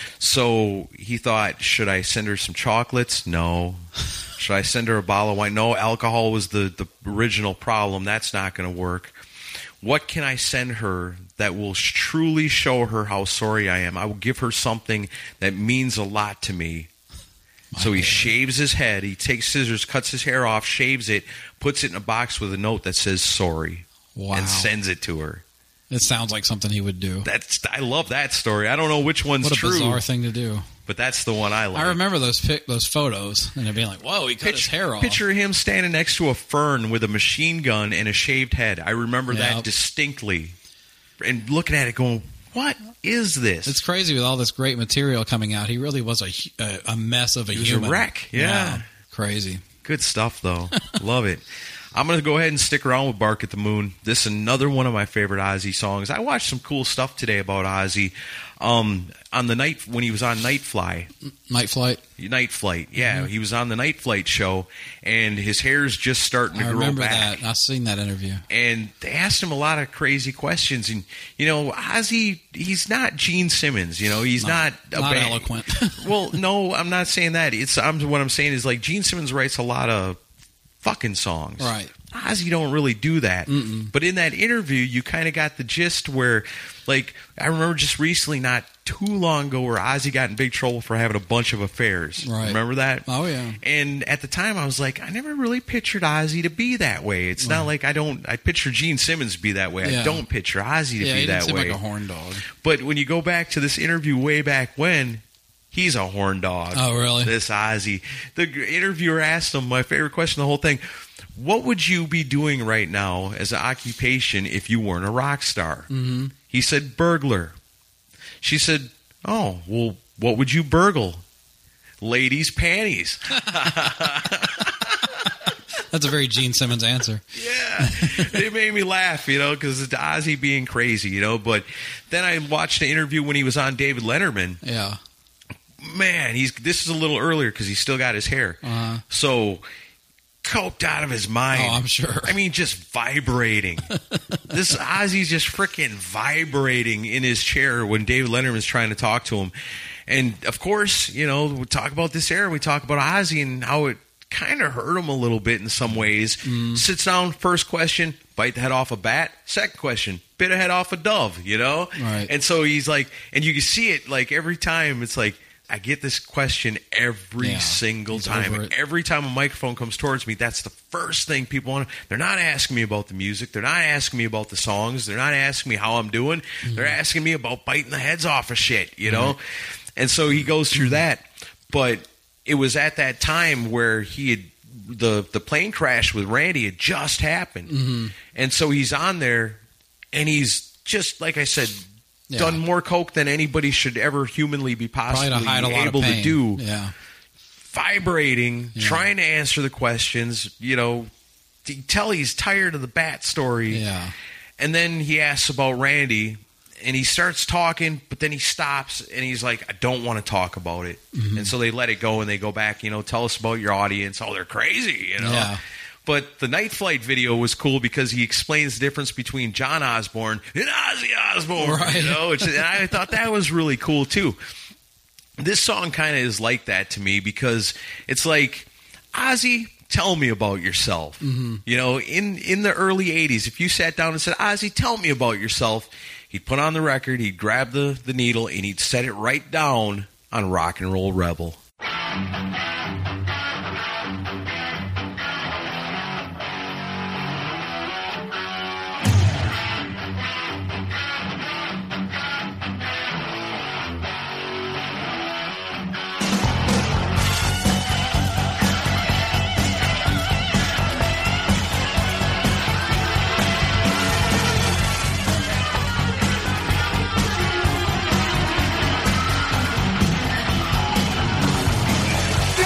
So he thought, should I send her some chocolates? No. Should I send her a bottle of wine? No, alcohol was the, the original problem. That's not going to work. What can I send her that will truly show her how sorry I am? I will give her something that means a lot to me. My so he God. shaves his head. He takes scissors, cuts his hair off, shaves it, puts it in a box with a note that says sorry, Wow. and sends it to her. It sounds like something he would do. That's I love that story. I don't know which one's What a true, bizarre thing to do. but that's the one I like. I remember those pic, those photos, and it being like, "Whoa, he cut Pitch- his hair off." Picture him standing next to a fern with a machine gun and a shaved head. I remember that Yep. distinctly. And looking at it going, what is this? It's crazy with all this great material coming out. He really was a hu- a, a mess of a He was a human. wreck, yeah. Crazy. Good stuff, though. Love it. I'm going to go ahead and stick around with Bark at the Moon. This is another one of my favorite Ozzy songs. I watched some cool stuff today about Ozzy. Um, on the night when he was on Night Fly, Night Flight. Night Flight, yeah, Mm-hmm. he was on the Night Flight show, and his hair's just starting to I grow remember back. that. I've seen that interview. And they asked him a lot of crazy questions. And, you know, Ozzy, he's not Gene Simmons. You know, he's No, not a not band- eloquent. Well, no, I'm not saying that. It's I'm, what I'm saying is, like, Gene Simmons writes a lot of fucking songs. Right. Ozzy don't really do that. Mm-mm. But in that interview, you kind of got the gist where, like, I remember just recently, not too long ago, where Ozzy got in big trouble for having a bunch of affairs. Right. Remember that? Oh, yeah. And at the time, I was like, I never really pictured Ozzy to be that way. It's not like I don't. I picture Gene Simmons to be that way. Yeah. I don't picture Ozzy to Yeah, be he that didn't seem way. like a horn dog. But when you go back to this interview way back when, he's a horn dog. Oh, really? This Ozzy. The g- interviewer asked him, my favorite question, the whole thing, what would you be doing right now as an occupation if you weren't a rock star? Mm-hmm. He said, burglar. She said, oh, well, what would you burgle? Ladies' panties. That's a very Gene Simmons answer. Yeah, it made me laugh, you know, because it's Ozzy being crazy, you know. But then I watched the interview when he was on David Letterman. Yeah. Man, he's this is a little earlier because he's still got his hair. Uh-huh. So coked out of his mind. Oh, I'm sure. I mean, just vibrating. This Ozzy's just freaking vibrating in his chair when David Letterman's trying to talk to him. And of course, you know, we talk about this era. We talk about Ozzy and how it kind of hurt him a little bit in some ways. Mm. Sits down, first question, bite the head off a bat. Second question, bit a head off a dove, you know? Right. And so he's like, and you can see it like every time. It's like, I get this question every Yeah, single he's time. over it. Every time a microphone comes towards me, that's the first thing people want to. They're not asking me about the music. They're not asking me about the songs. They're not asking me how I'm doing. Mm-hmm. They're asking me about biting the heads off of shit, you know? And so he goes through that. But it was at that time where he had the the plane crash with Randy had just happened. Mm-hmm. And so he's on there and he's just, like I said, Yeah. done more coke than anybody should ever humanly be Probably possibly to hide a lot able of to pain. do. Yeah. vibrating, Yeah. trying to answer the questions. You know, you tell he's tired of the bat story. Yeah. And then he asks about Randy, and he starts talking, but then he stops, and he's like, I don't want to talk about it. Mm-hmm. And so they let it go, and they go back, you know, tell us about your audience. Oh, they're crazy, you know. Yeah. But the Night Flight video was cool because he explains the difference between John Osborne and Ozzy Osbourne. Right. You know, which, and I thought that was really cool, too. This song kind of is like that to me because it's like, Ozzy, tell me about yourself. Mm-hmm. You know, in, in the early eighties, if you sat down and said, Ozzy, tell me about yourself, he'd put on the record, he'd grab the, the needle, and he'd set it right down on Rock and Roll Rebel. Do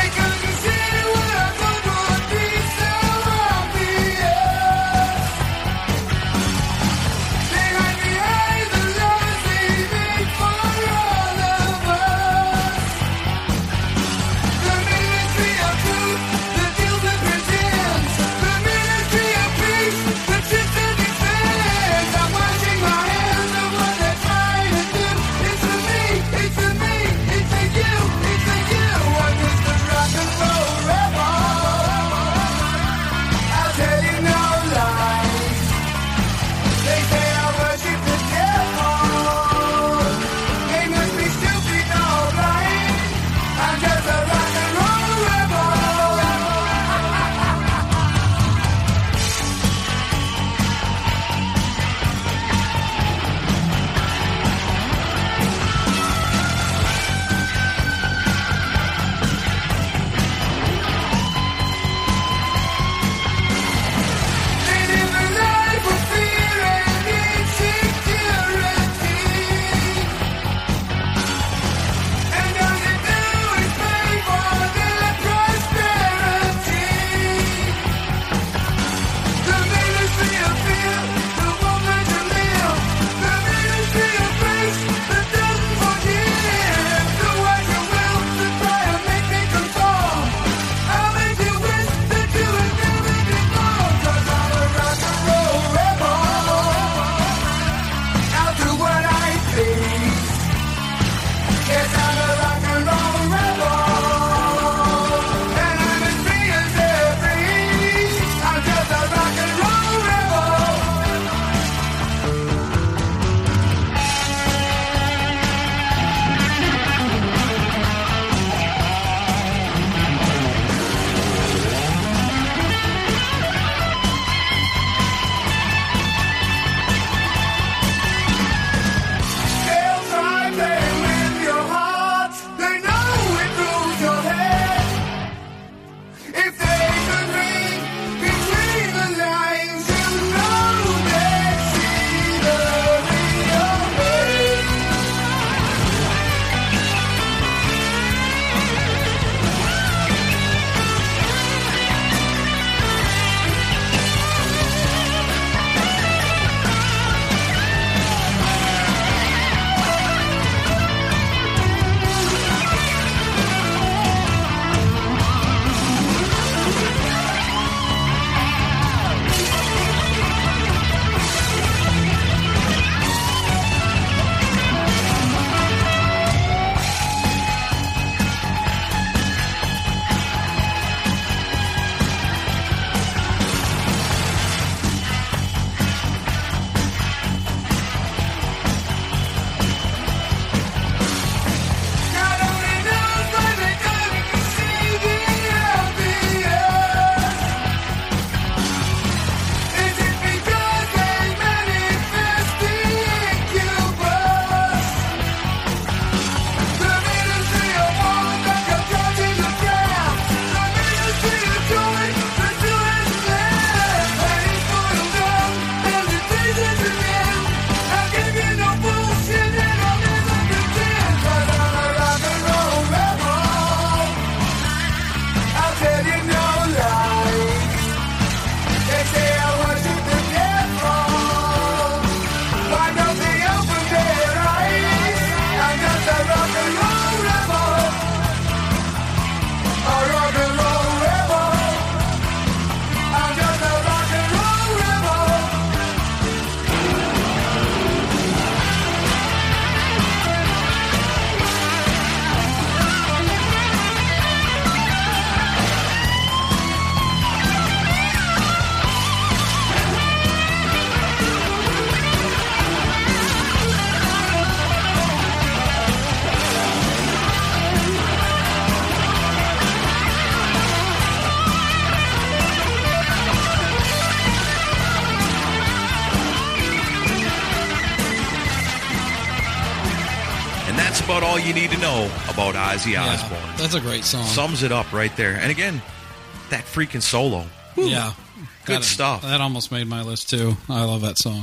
all you need to know about Ozzy Yeah, Osbourne. that's a great song. Sums it up right there. And again, that freaking solo. Whew. Yeah. Good That- stuff. That almost made my list, too. I love that song.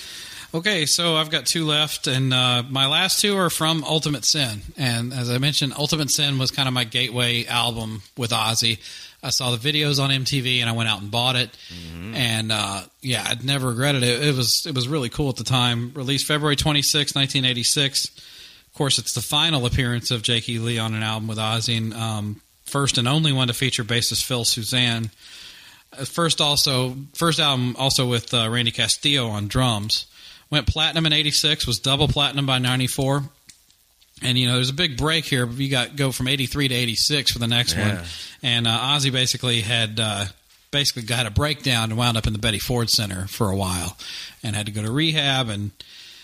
Okay, so I've got two left, and uh, my last two are from Ultimate Sin. And as I mentioned, Ultimate Sin was kind of my gateway album with Ozzy. I saw the videos on M T V, and I went out and bought it. Mm-hmm. And, uh, yeah, I'd never regretted it. It was it was really cool at the time. Released February twenty-sixth, nineteen eighty-six. Of course, it's the final appearance of Jake E. Lee on an album with Ozzy, and um, first and only one to feature bassist Phil Suzanne. First, also first album also with uh, Randy Castillo on drums. Went platinum in eighty-six, was double platinum by ninety-four. And, you know, there's a big break here. You got go from eighty-three to eighty-six for the next Yeah. one. And uh, Ozzy basically had uh, basically got a breakdown and wound up in the Betty Ford Center for a while and had to go to rehab. And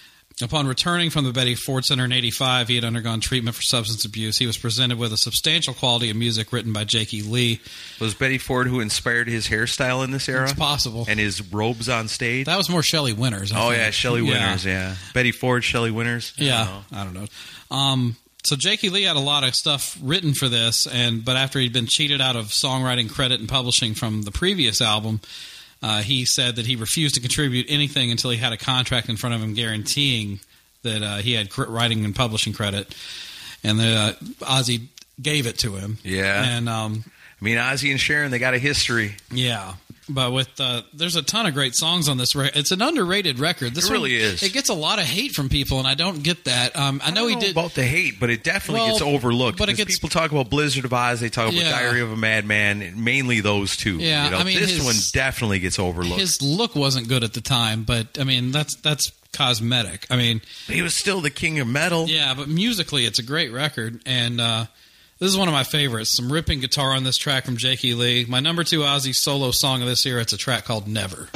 upon returning from the Betty Ford Center in eighty-five, he had undergone treatment for substance abuse. He was presented with a substantial quality of music written by Jake E. Lee. Was Betty Ford who inspired his hairstyle in this era? It's possible. And his robes on stage? That was more Shelley Winters. I oh, think. yeah, Shelley Winters, yeah. Betty Ford, Shelley Winters? I Yeah, don't know. I don't know. Um, so Jake E. Lee had a lot of stuff written for this, and but after he'd been cheated out of songwriting credit and publishing from the previous album, uh, he said that he refused to contribute anything until he had a contract in front of him guaranteeing that uh, he had cr- writing and publishing credit. And the, uh, Ozzy gave it to him. Yeah. And um, I mean, Ozzy and Sharon, they got a history. yeah. But with uh, there's a ton of great songs on this record. It's an underrated record. This It really one, is. It gets a lot of hate from people, and I don't get that. Um, I, I know don't he know did about the hate, but it definitely Well, gets overlooked. but it because gets- people talk about Blizzard of Oz, they talk about Yeah. Diary of a Madman, mainly those two. Yeah, you know? I mean, this his- one definitely gets overlooked. His look wasn't good at the time, but I mean that's that's cosmetic. I mean, he was still the king of metal. yeah, but musically it's a great record, and uh, this is one of my favorites. Some ripping guitar on this track from Jake E. Lee. My number two Ozzy solo song of this year. It's a track called Never.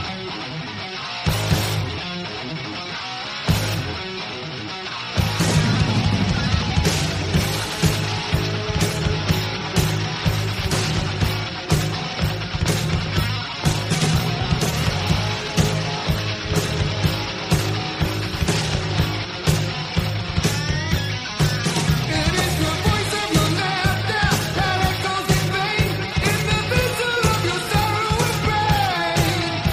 It is the voice of your laughter that echoes in vain in the vessel of your sorrow and pain.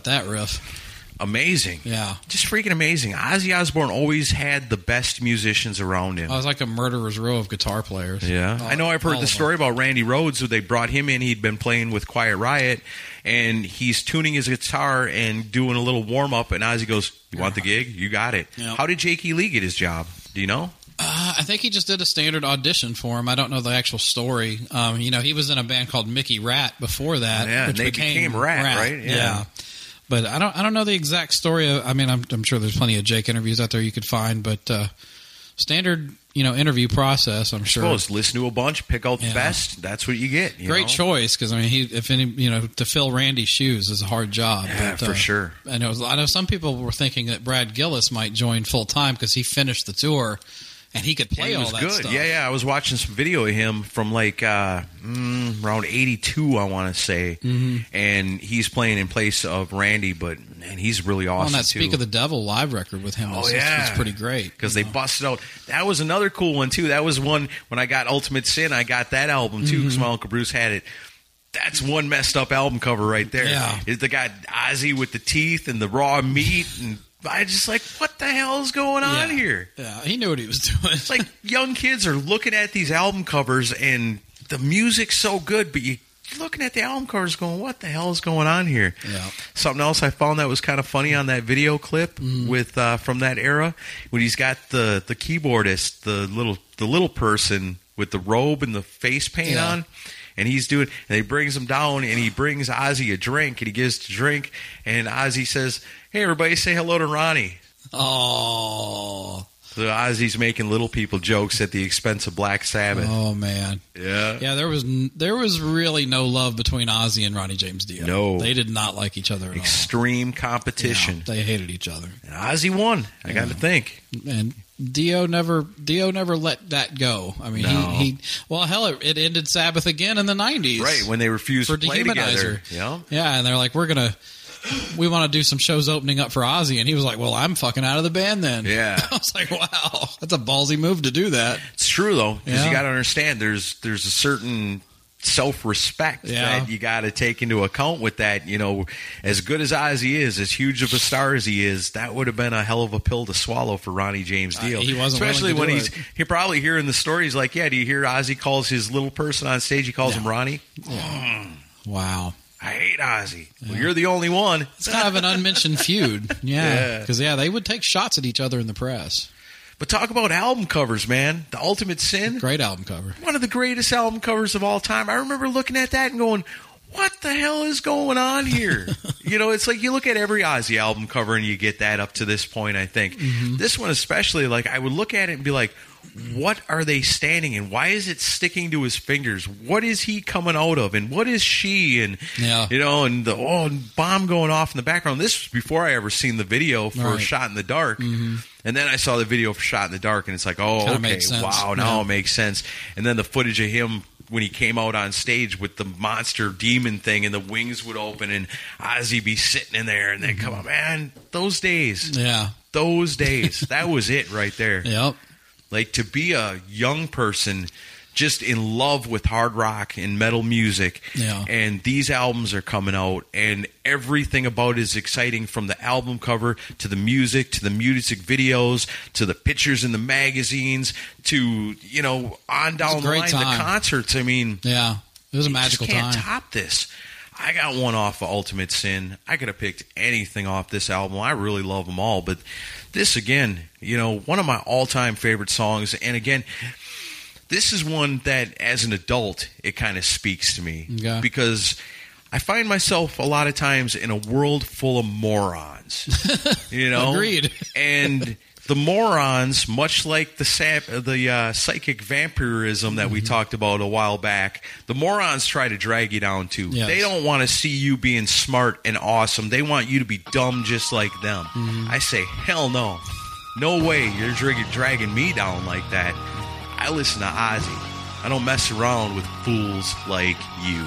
that riff? Amazing. Yeah. Just freaking amazing. Ozzy Osbourne always had the best musicians around him. I was like a murderer's row of guitar players. Yeah. All, I know I've heard all the of story about Randy Rhoads, who they brought him in. He'd been playing with Quiet Riot, and he's tuning his guitar and doing a little warm-up, and Ozzy goes, you want the gig? You got it. Yep. How did Jake E. Lee get his job? Do you know? Uh, I think he just did a standard audition for him. I don't know the actual story. Um, you know, he was in a band called Mickey Rat before that, Yeah, which they became, became Rat, right? Yeah. Yeah. But I don't, I don't know the exact story. Of, I mean, I'm, I'm sure there's plenty of Jake interviews out there you could find, but uh, standard, you know, interview process. I'm sure. Suppose listen to a bunch, pick out the Yeah. best. That's what you get. You Great know? choice, because I mean, he, if any, you know, to fill Randy's shoes is a hard job. Yeah, but, for uh, sure. I know, I know some people were thinking that Brad Gillis might join full time because he finished the tour and he could play he all was that good. stuff. Yeah, yeah. I was watching some video of him from like uh, mm, around eighty-two, I want to say, mm-hmm. and he's playing in place of Randy. But man, he's really awesome. On that too. Speak of the Devil live record with him, Oh, was, yeah. was pretty great because they busted out. That was another cool one too. That was one when I got Ultimate Sin. I got that album too because Mm-hmm. my Uncle Bruce had it. That's one messed up album cover right there. Yeah. It's the guy Ozzy with the teeth and the raw meat, and I just like, what the hell is going on Yeah. here? Yeah, he knew what he was doing. It's like young kids are looking at these album covers and the music's so good, but you looking at the album covers going, what the hell is going on here? Yeah. Something else I found that was kind of funny on that video clip Mm-hmm. with uh, from that era when he's got the, the keyboardist, the little the little person with the robe and the face paint Yeah. on. And he's doing, and he brings him down, and he brings Ozzy a drink, and he gives the drink, and Ozzy says, "Hey, everybody, say hello to Ronnie." Oh, So Ozzy's making little people jokes at the expense of Black Sabbath. oh man. Yeah. Yeah, there was n- there was really no love between Ozzy and Ronnie James Dio. No. They did not like each other at Extreme all. competition. Yeah, they hated each other. And Ozzy won. I got to think. And Dio never Dio never let that go. I mean, No. he, he well hell it, it ended Sabbath again in the nineties. Right, when they refused for to play together. Dehumanizer. Yeah. Yeah, and they're like, we're gonna we want to do some shows opening up for Ozzy, and he was like, well, I'm fucking out of the band then. Yeah. I was like, wow, that's a ballsy move to do that. It's true though, because Yeah. you got to understand there's there's a certain self-respect Yeah. that you got to take into account with that. You know, as good as Ozzy is, as huge of a star as he is, that would have been a hell of a pill to swallow for Ronnie James Dio. Uh, he wasn't especially willing when to do he's it. he probably hearing the stories like, yeah, do you hear Ozzy calls his little person on stage? He calls Yeah. him Ronnie. Wow. I hate Ozzy. Well, you're the only one. It's kind of an unmentioned feud. Yeah. Yeah. Because, yeah. they would take shots at each other in the press. But talk about album covers, man. The Ultimate Sin. Great album cover. One of the greatest album covers of all time. I remember looking at that and going, what the hell is going on here? You know, it's like you look at every Ozzy album cover and you get that up to this point, I think. Mm-hmm. This one especially, like, I would look at it and be like, what are they standing in? Why is it sticking to his fingers? What is he coming out of? And what is she? And, Yeah. you know, and the oh, bomb going off in the background. This was before I ever seen the video for Right. Shot in the Dark. Mm-hmm. And then I saw the video for Shot in the Dark, and it's like, oh, Kinda okay, makes sense. wow, now Yeah. it makes sense. And then the footage of him when he came out on stage with the monster demon thing and the wings would open and Ozzy be sitting in there and then come on, man, those days, Yeah. those days, that was it right there. Yep. Like to be a young person just in love with hard rock and metal music. Yeah. And these albums are coming out and everything about it is exciting, from the album cover to the music, to the music videos, to the pictures in the magazines, to, you know, on down the great line, time. the concerts. I mean, Yeah. It was a you magical just can't time. top this. I got one off of Ultimate Sin. I could have picked anything off this album. I really love them all. But this, again, you know, one of my all-time favorite songs. And again, this is one that, as an adult, it kind of speaks to me. Okay. Because I find myself a lot of times in a world full of morons. You know? Agreed. And the morons, much like the sap, the uh, psychic vampirism that we talked about a while back, the morons try to drag you down too. Yes. They don't want to see you being smart and awesome. They want you to be dumb just like them. Mm-hmm. I say, hell no. No way you're dra- dragging me down like that. I listen to Ozzy. I don't mess around with fools like you.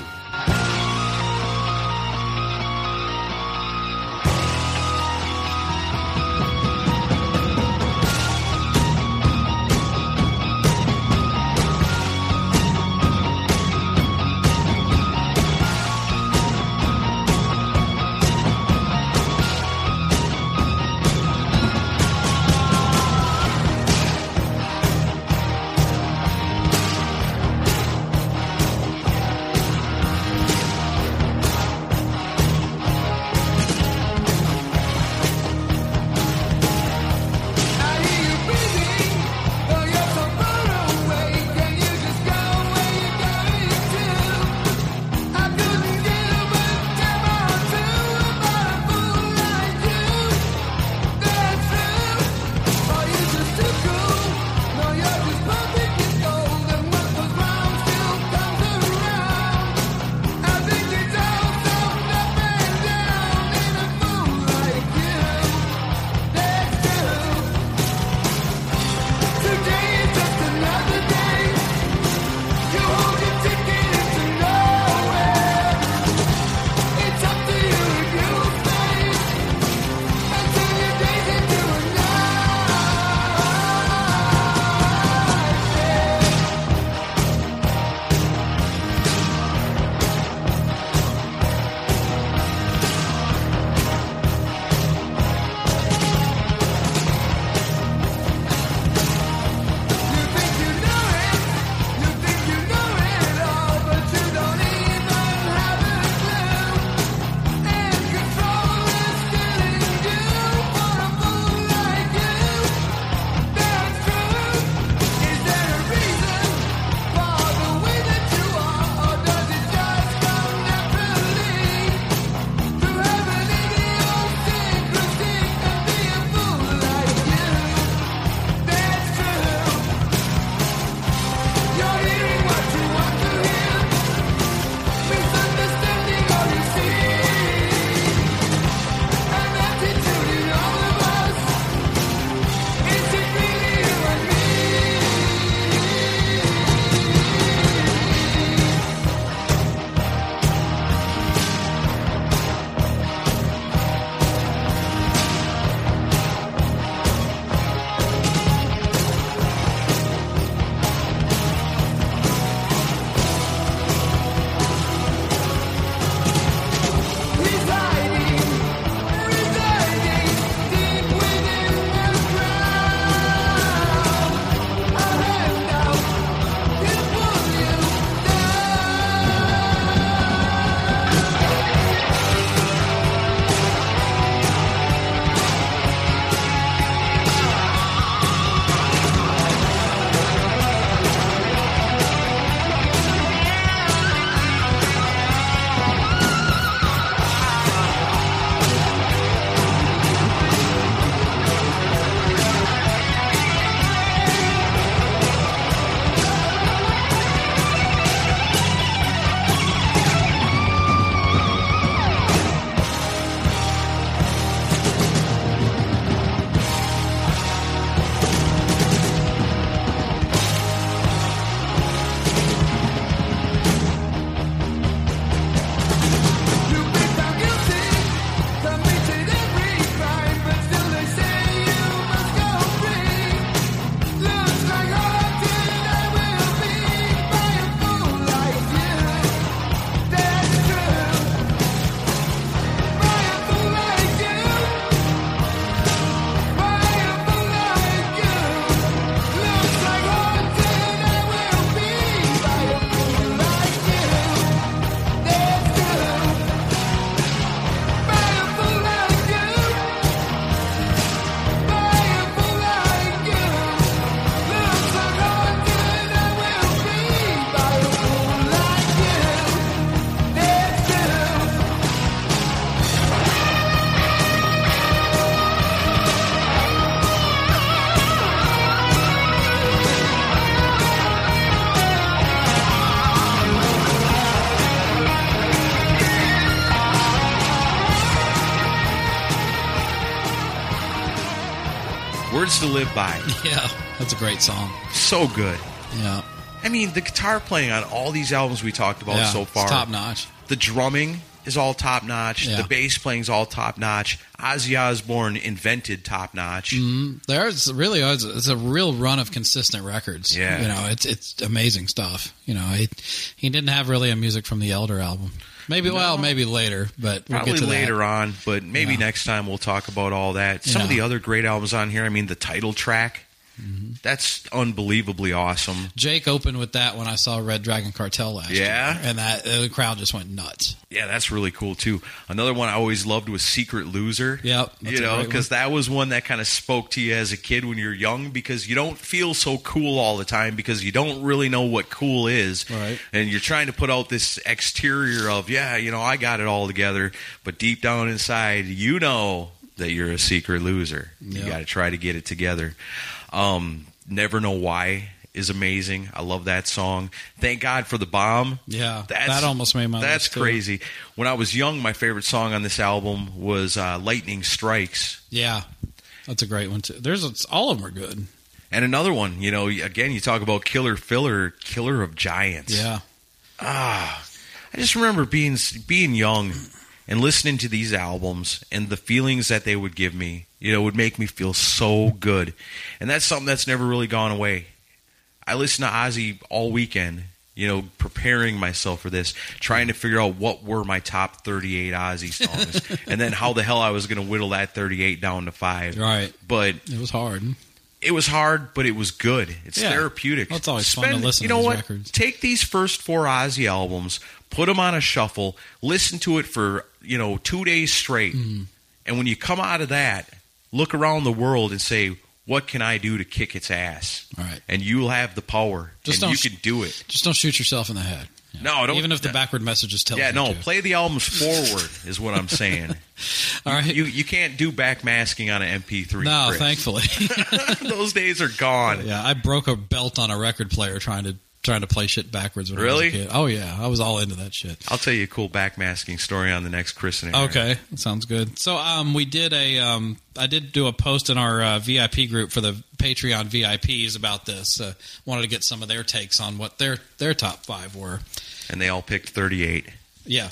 Words to Live By. Yeah, that's a great song. So good. Yeah. I mean, the guitar playing on all these albums we talked about yeah, so far. It's top notch. The drumming is all top notch. Yeah. The bass playing is all top notch. Ozzy Osbourne invented top notch. Mm, there's really it's it's a real run of consistent records. Yeah. You know, it's it's amazing stuff. You know, he he didn't have really a music from the Elder album. Maybe No. well, maybe later, but we'll Probably get to later that. on, but maybe Yeah. next time we'll talk about all that. Some of Yeah. the other great albums on here, I mean, the title track, Mm-hmm. that's unbelievably awesome. Jake opened with that when I saw Red Dragon Cartel last Yeah? year, and that uh, the crowd just went nuts. Yeah, that's really cool, too. Another one I always loved was Secret Loser. Yep, that's You a know, great because that was one that kind of spoke to you as a kid when you're young, because you don't feel so cool all the time because you don't really know what cool is. Right. And you're trying to put out this exterior of, yeah, you know, I got it all together. But deep down inside, you know that you're a secret loser. You Yep. got to try to get it together. Um, Never Know Why is amazing. I love that song. Thank God for the Bomb. Yeah, That's, that almost made my That's list, too. crazy. When I was young, my favorite song on this album was uh, Lightning Strikes. Yeah, that's a great one too. There's all of them are good. And another one, you know, again, you talk about Killer Filler, Killer of Giants. Yeah, Ah, I just remember being being young and listening to these albums and the feelings that they would give me, you know, would make me feel so good. And that's something that's never really gone away. I listened to Ozzy all weekend, you know, preparing myself for this, trying to figure out what were my top thirty-eight Ozzy songs, and then how the hell I was going to whittle that thirty-eight down to five. right. But It was hard. it was hard, but it was good. It's Yeah. therapeutic. Well, it's always fun to Spend- listen you to know these what? records. Take these first four Ozzy albums, put them on a shuffle, listen to it for, you know, two days straight. Mm-hmm. And when you come out of that, look around the world and say, what can I do to kick its ass? All right. And you'll have the power. Just and don't you sh- can do it. Just don't shoot yourself in the head. Yeah. No, don't- Even if the backward messages tell Yeah, you no, to. play the albums forward is what I'm saying. All right. You you can't do backmasking on an M P three. no, Chris. thankfully. Those days are gone. Yeah, I broke a belt on a record player trying to trying to play shit backwards when Really? I was a kid. Oh yeah, I was all into that shit. I'll tell you a cool backmasking story on the next Chris and Aaron. Okay, sounds good. So um, we did a um, I did do a post in our uh, V I P group for the Patreon V I Ps about this. Uh, wanted to get some of their takes on what their their top five were. And they all picked thirty-eight. Yeah.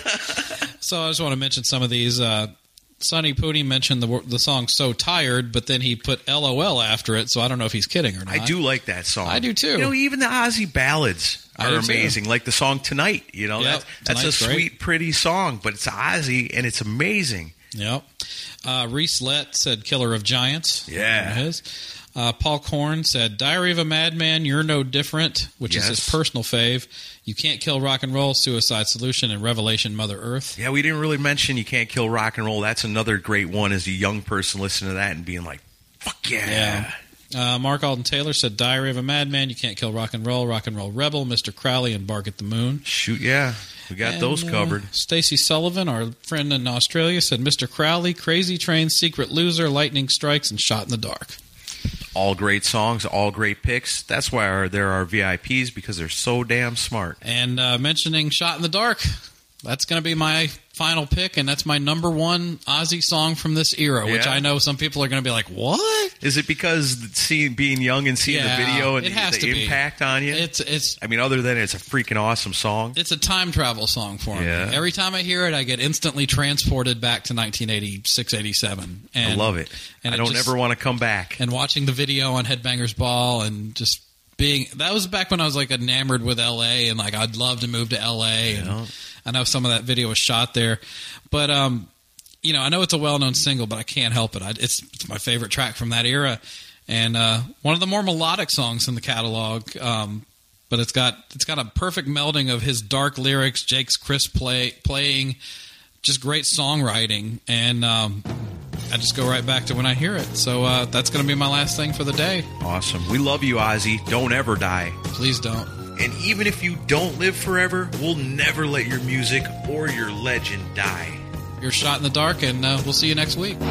So I just want to mention some of these. Uh, Sonny Pooty mentioned the the song "So Tired," but then he put L O L after it. So I don't know if he's kidding or not. I do like that song. I do too. You know, even the Ozzy ballads I are do too. amazing. Like the song "Tonight." You know, Yep, that's, that's a Tonight's sweet, great. pretty song, but it's Ozzy and it's amazing. Yep. Uh, Reese Lett said "Killer of Giants." Yeah. His. Uh, Paul Korn said "Diary of a Madman, You're No Different," which is Yes. his personal fave. "You Can't Kill Rock and Roll," "Suicide Solution," and "Revelation, Mother Earth." Yeah, we didn't really mention "You Can't Kill Rock and Roll." That's another great one as a young person listening to that and being like, fuck yeah. Yeah. Uh, Mark Alden Taylor said "Diary of a Madman," "You Can't Kill Rock and Roll," "Rock and Roll Rebel," "Mister Crowley," and "Bark at the Moon." Shoot, yeah. We got And, those uh, covered. Stacey Sullivan, our friend in Australia, said "Mister Crowley," "Crazy Train," "Secret Loser," "Lightning Strikes," and "Shot in the Dark." All great songs, all great picks. That's why our, they're our V I Ps, because they're so damn smart. And uh, mentioning "Shot in the Dark," that's going to be my final pick, and that's my number one Ozzy song from this era, which Yeah. I know some people are going to be like, what? Is it because seeing being young and seeing Yeah, the video and it the, has the to be. impact on you? It's it's I mean, other than it's a freaking awesome song. it's a time travel song for me. Yeah. Every time I hear it, I get instantly transported back to nineteen eighty-six, eighty-seven. And, I love it. and I it don't just- ever want to come back. And watching the video on Headbangers Ball and just being that was back when I was like enamored with L A and like I'd love to move to L A. And Yeah. I know some of that video was shot there, but um, you know, I know it's a well-known single, but I can't help it. I, it's, it's my favorite track from that era, and uh, one of the more melodic songs in the catalog. Um, but it's got it's got a perfect melding of his dark lyrics, Jake's crisp play playing, just great songwriting, and um, I just go right back to when I hear it. So uh, that's going to be my last thing for the day. Awesome. We love you, Ozzy. Don't ever die. Please don't. And even if you don't live forever, we'll never let your music or your legend die. You're Shot in the Dark, and uh, we'll see you next week.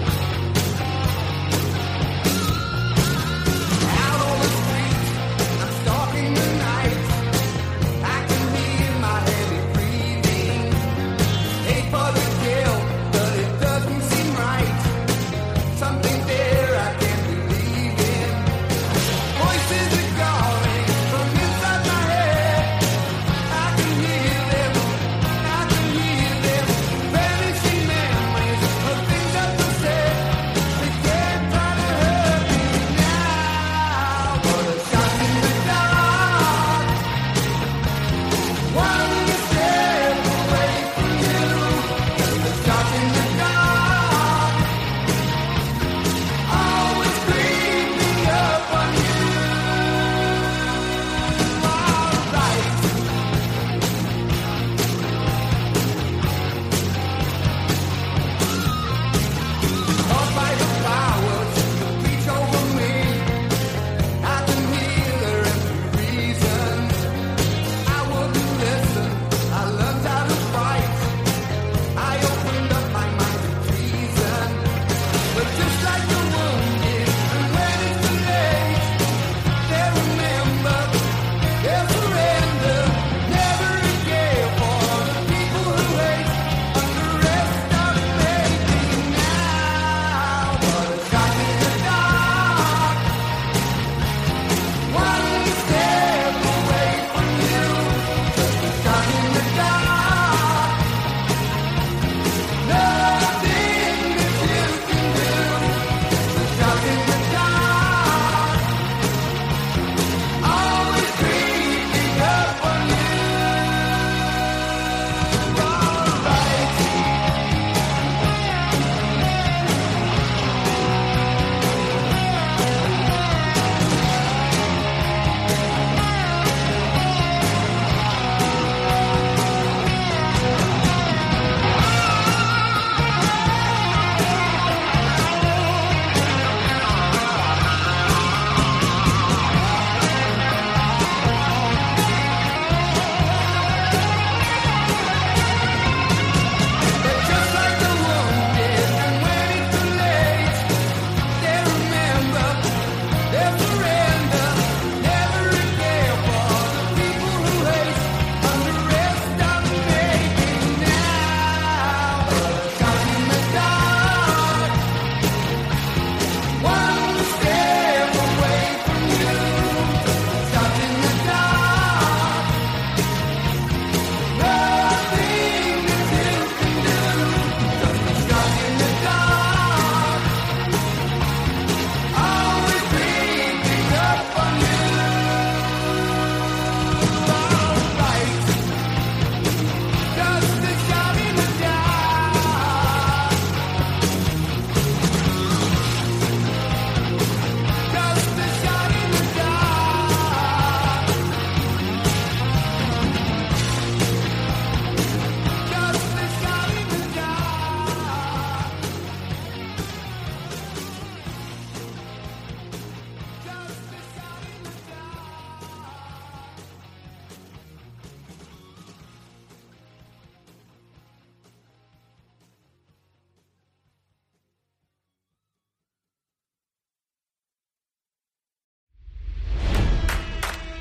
Out on the street, I'm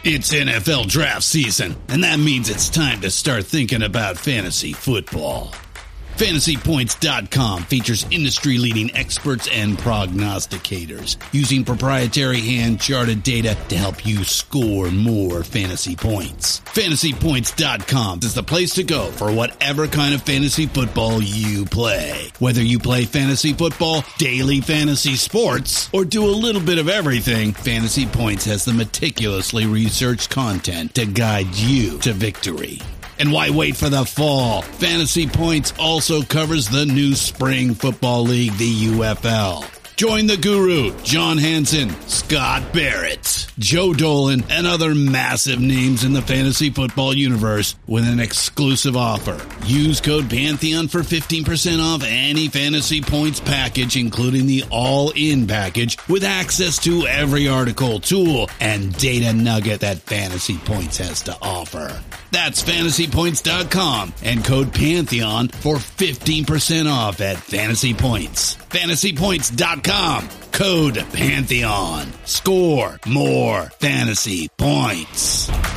It's N F L draft season, and that means it's time to start thinking about fantasy football. Fantasy Points dot com features industry-leading experts and prognosticators using proprietary hand-charted data to help you score more fantasy points. Fantasy Points dot com is the place to go for whatever kind of fantasy football you play. Whether you play fantasy football, daily fantasy sports, or do a little bit of everything, Fantasy Points has the meticulously researched content to guide you to victory. And why wait for the fall? Fantasy Points also covers the new spring football league, the U F L. Join the guru, John Hansen, Scott Barrett, Joe Dolan, and other massive names in the fantasy football universe with an exclusive offer. Use code Pantheon for fifteen percent off any Fantasy Points package, including the all-in package, with access to every article, tool, and data nugget that Fantasy Points has to offer. That's Fantasy Points dot com and code Pantheon for fifteen percent off at Fantasy Points. Fantasy Points dot com, code Pantheon. Score more fantasy points.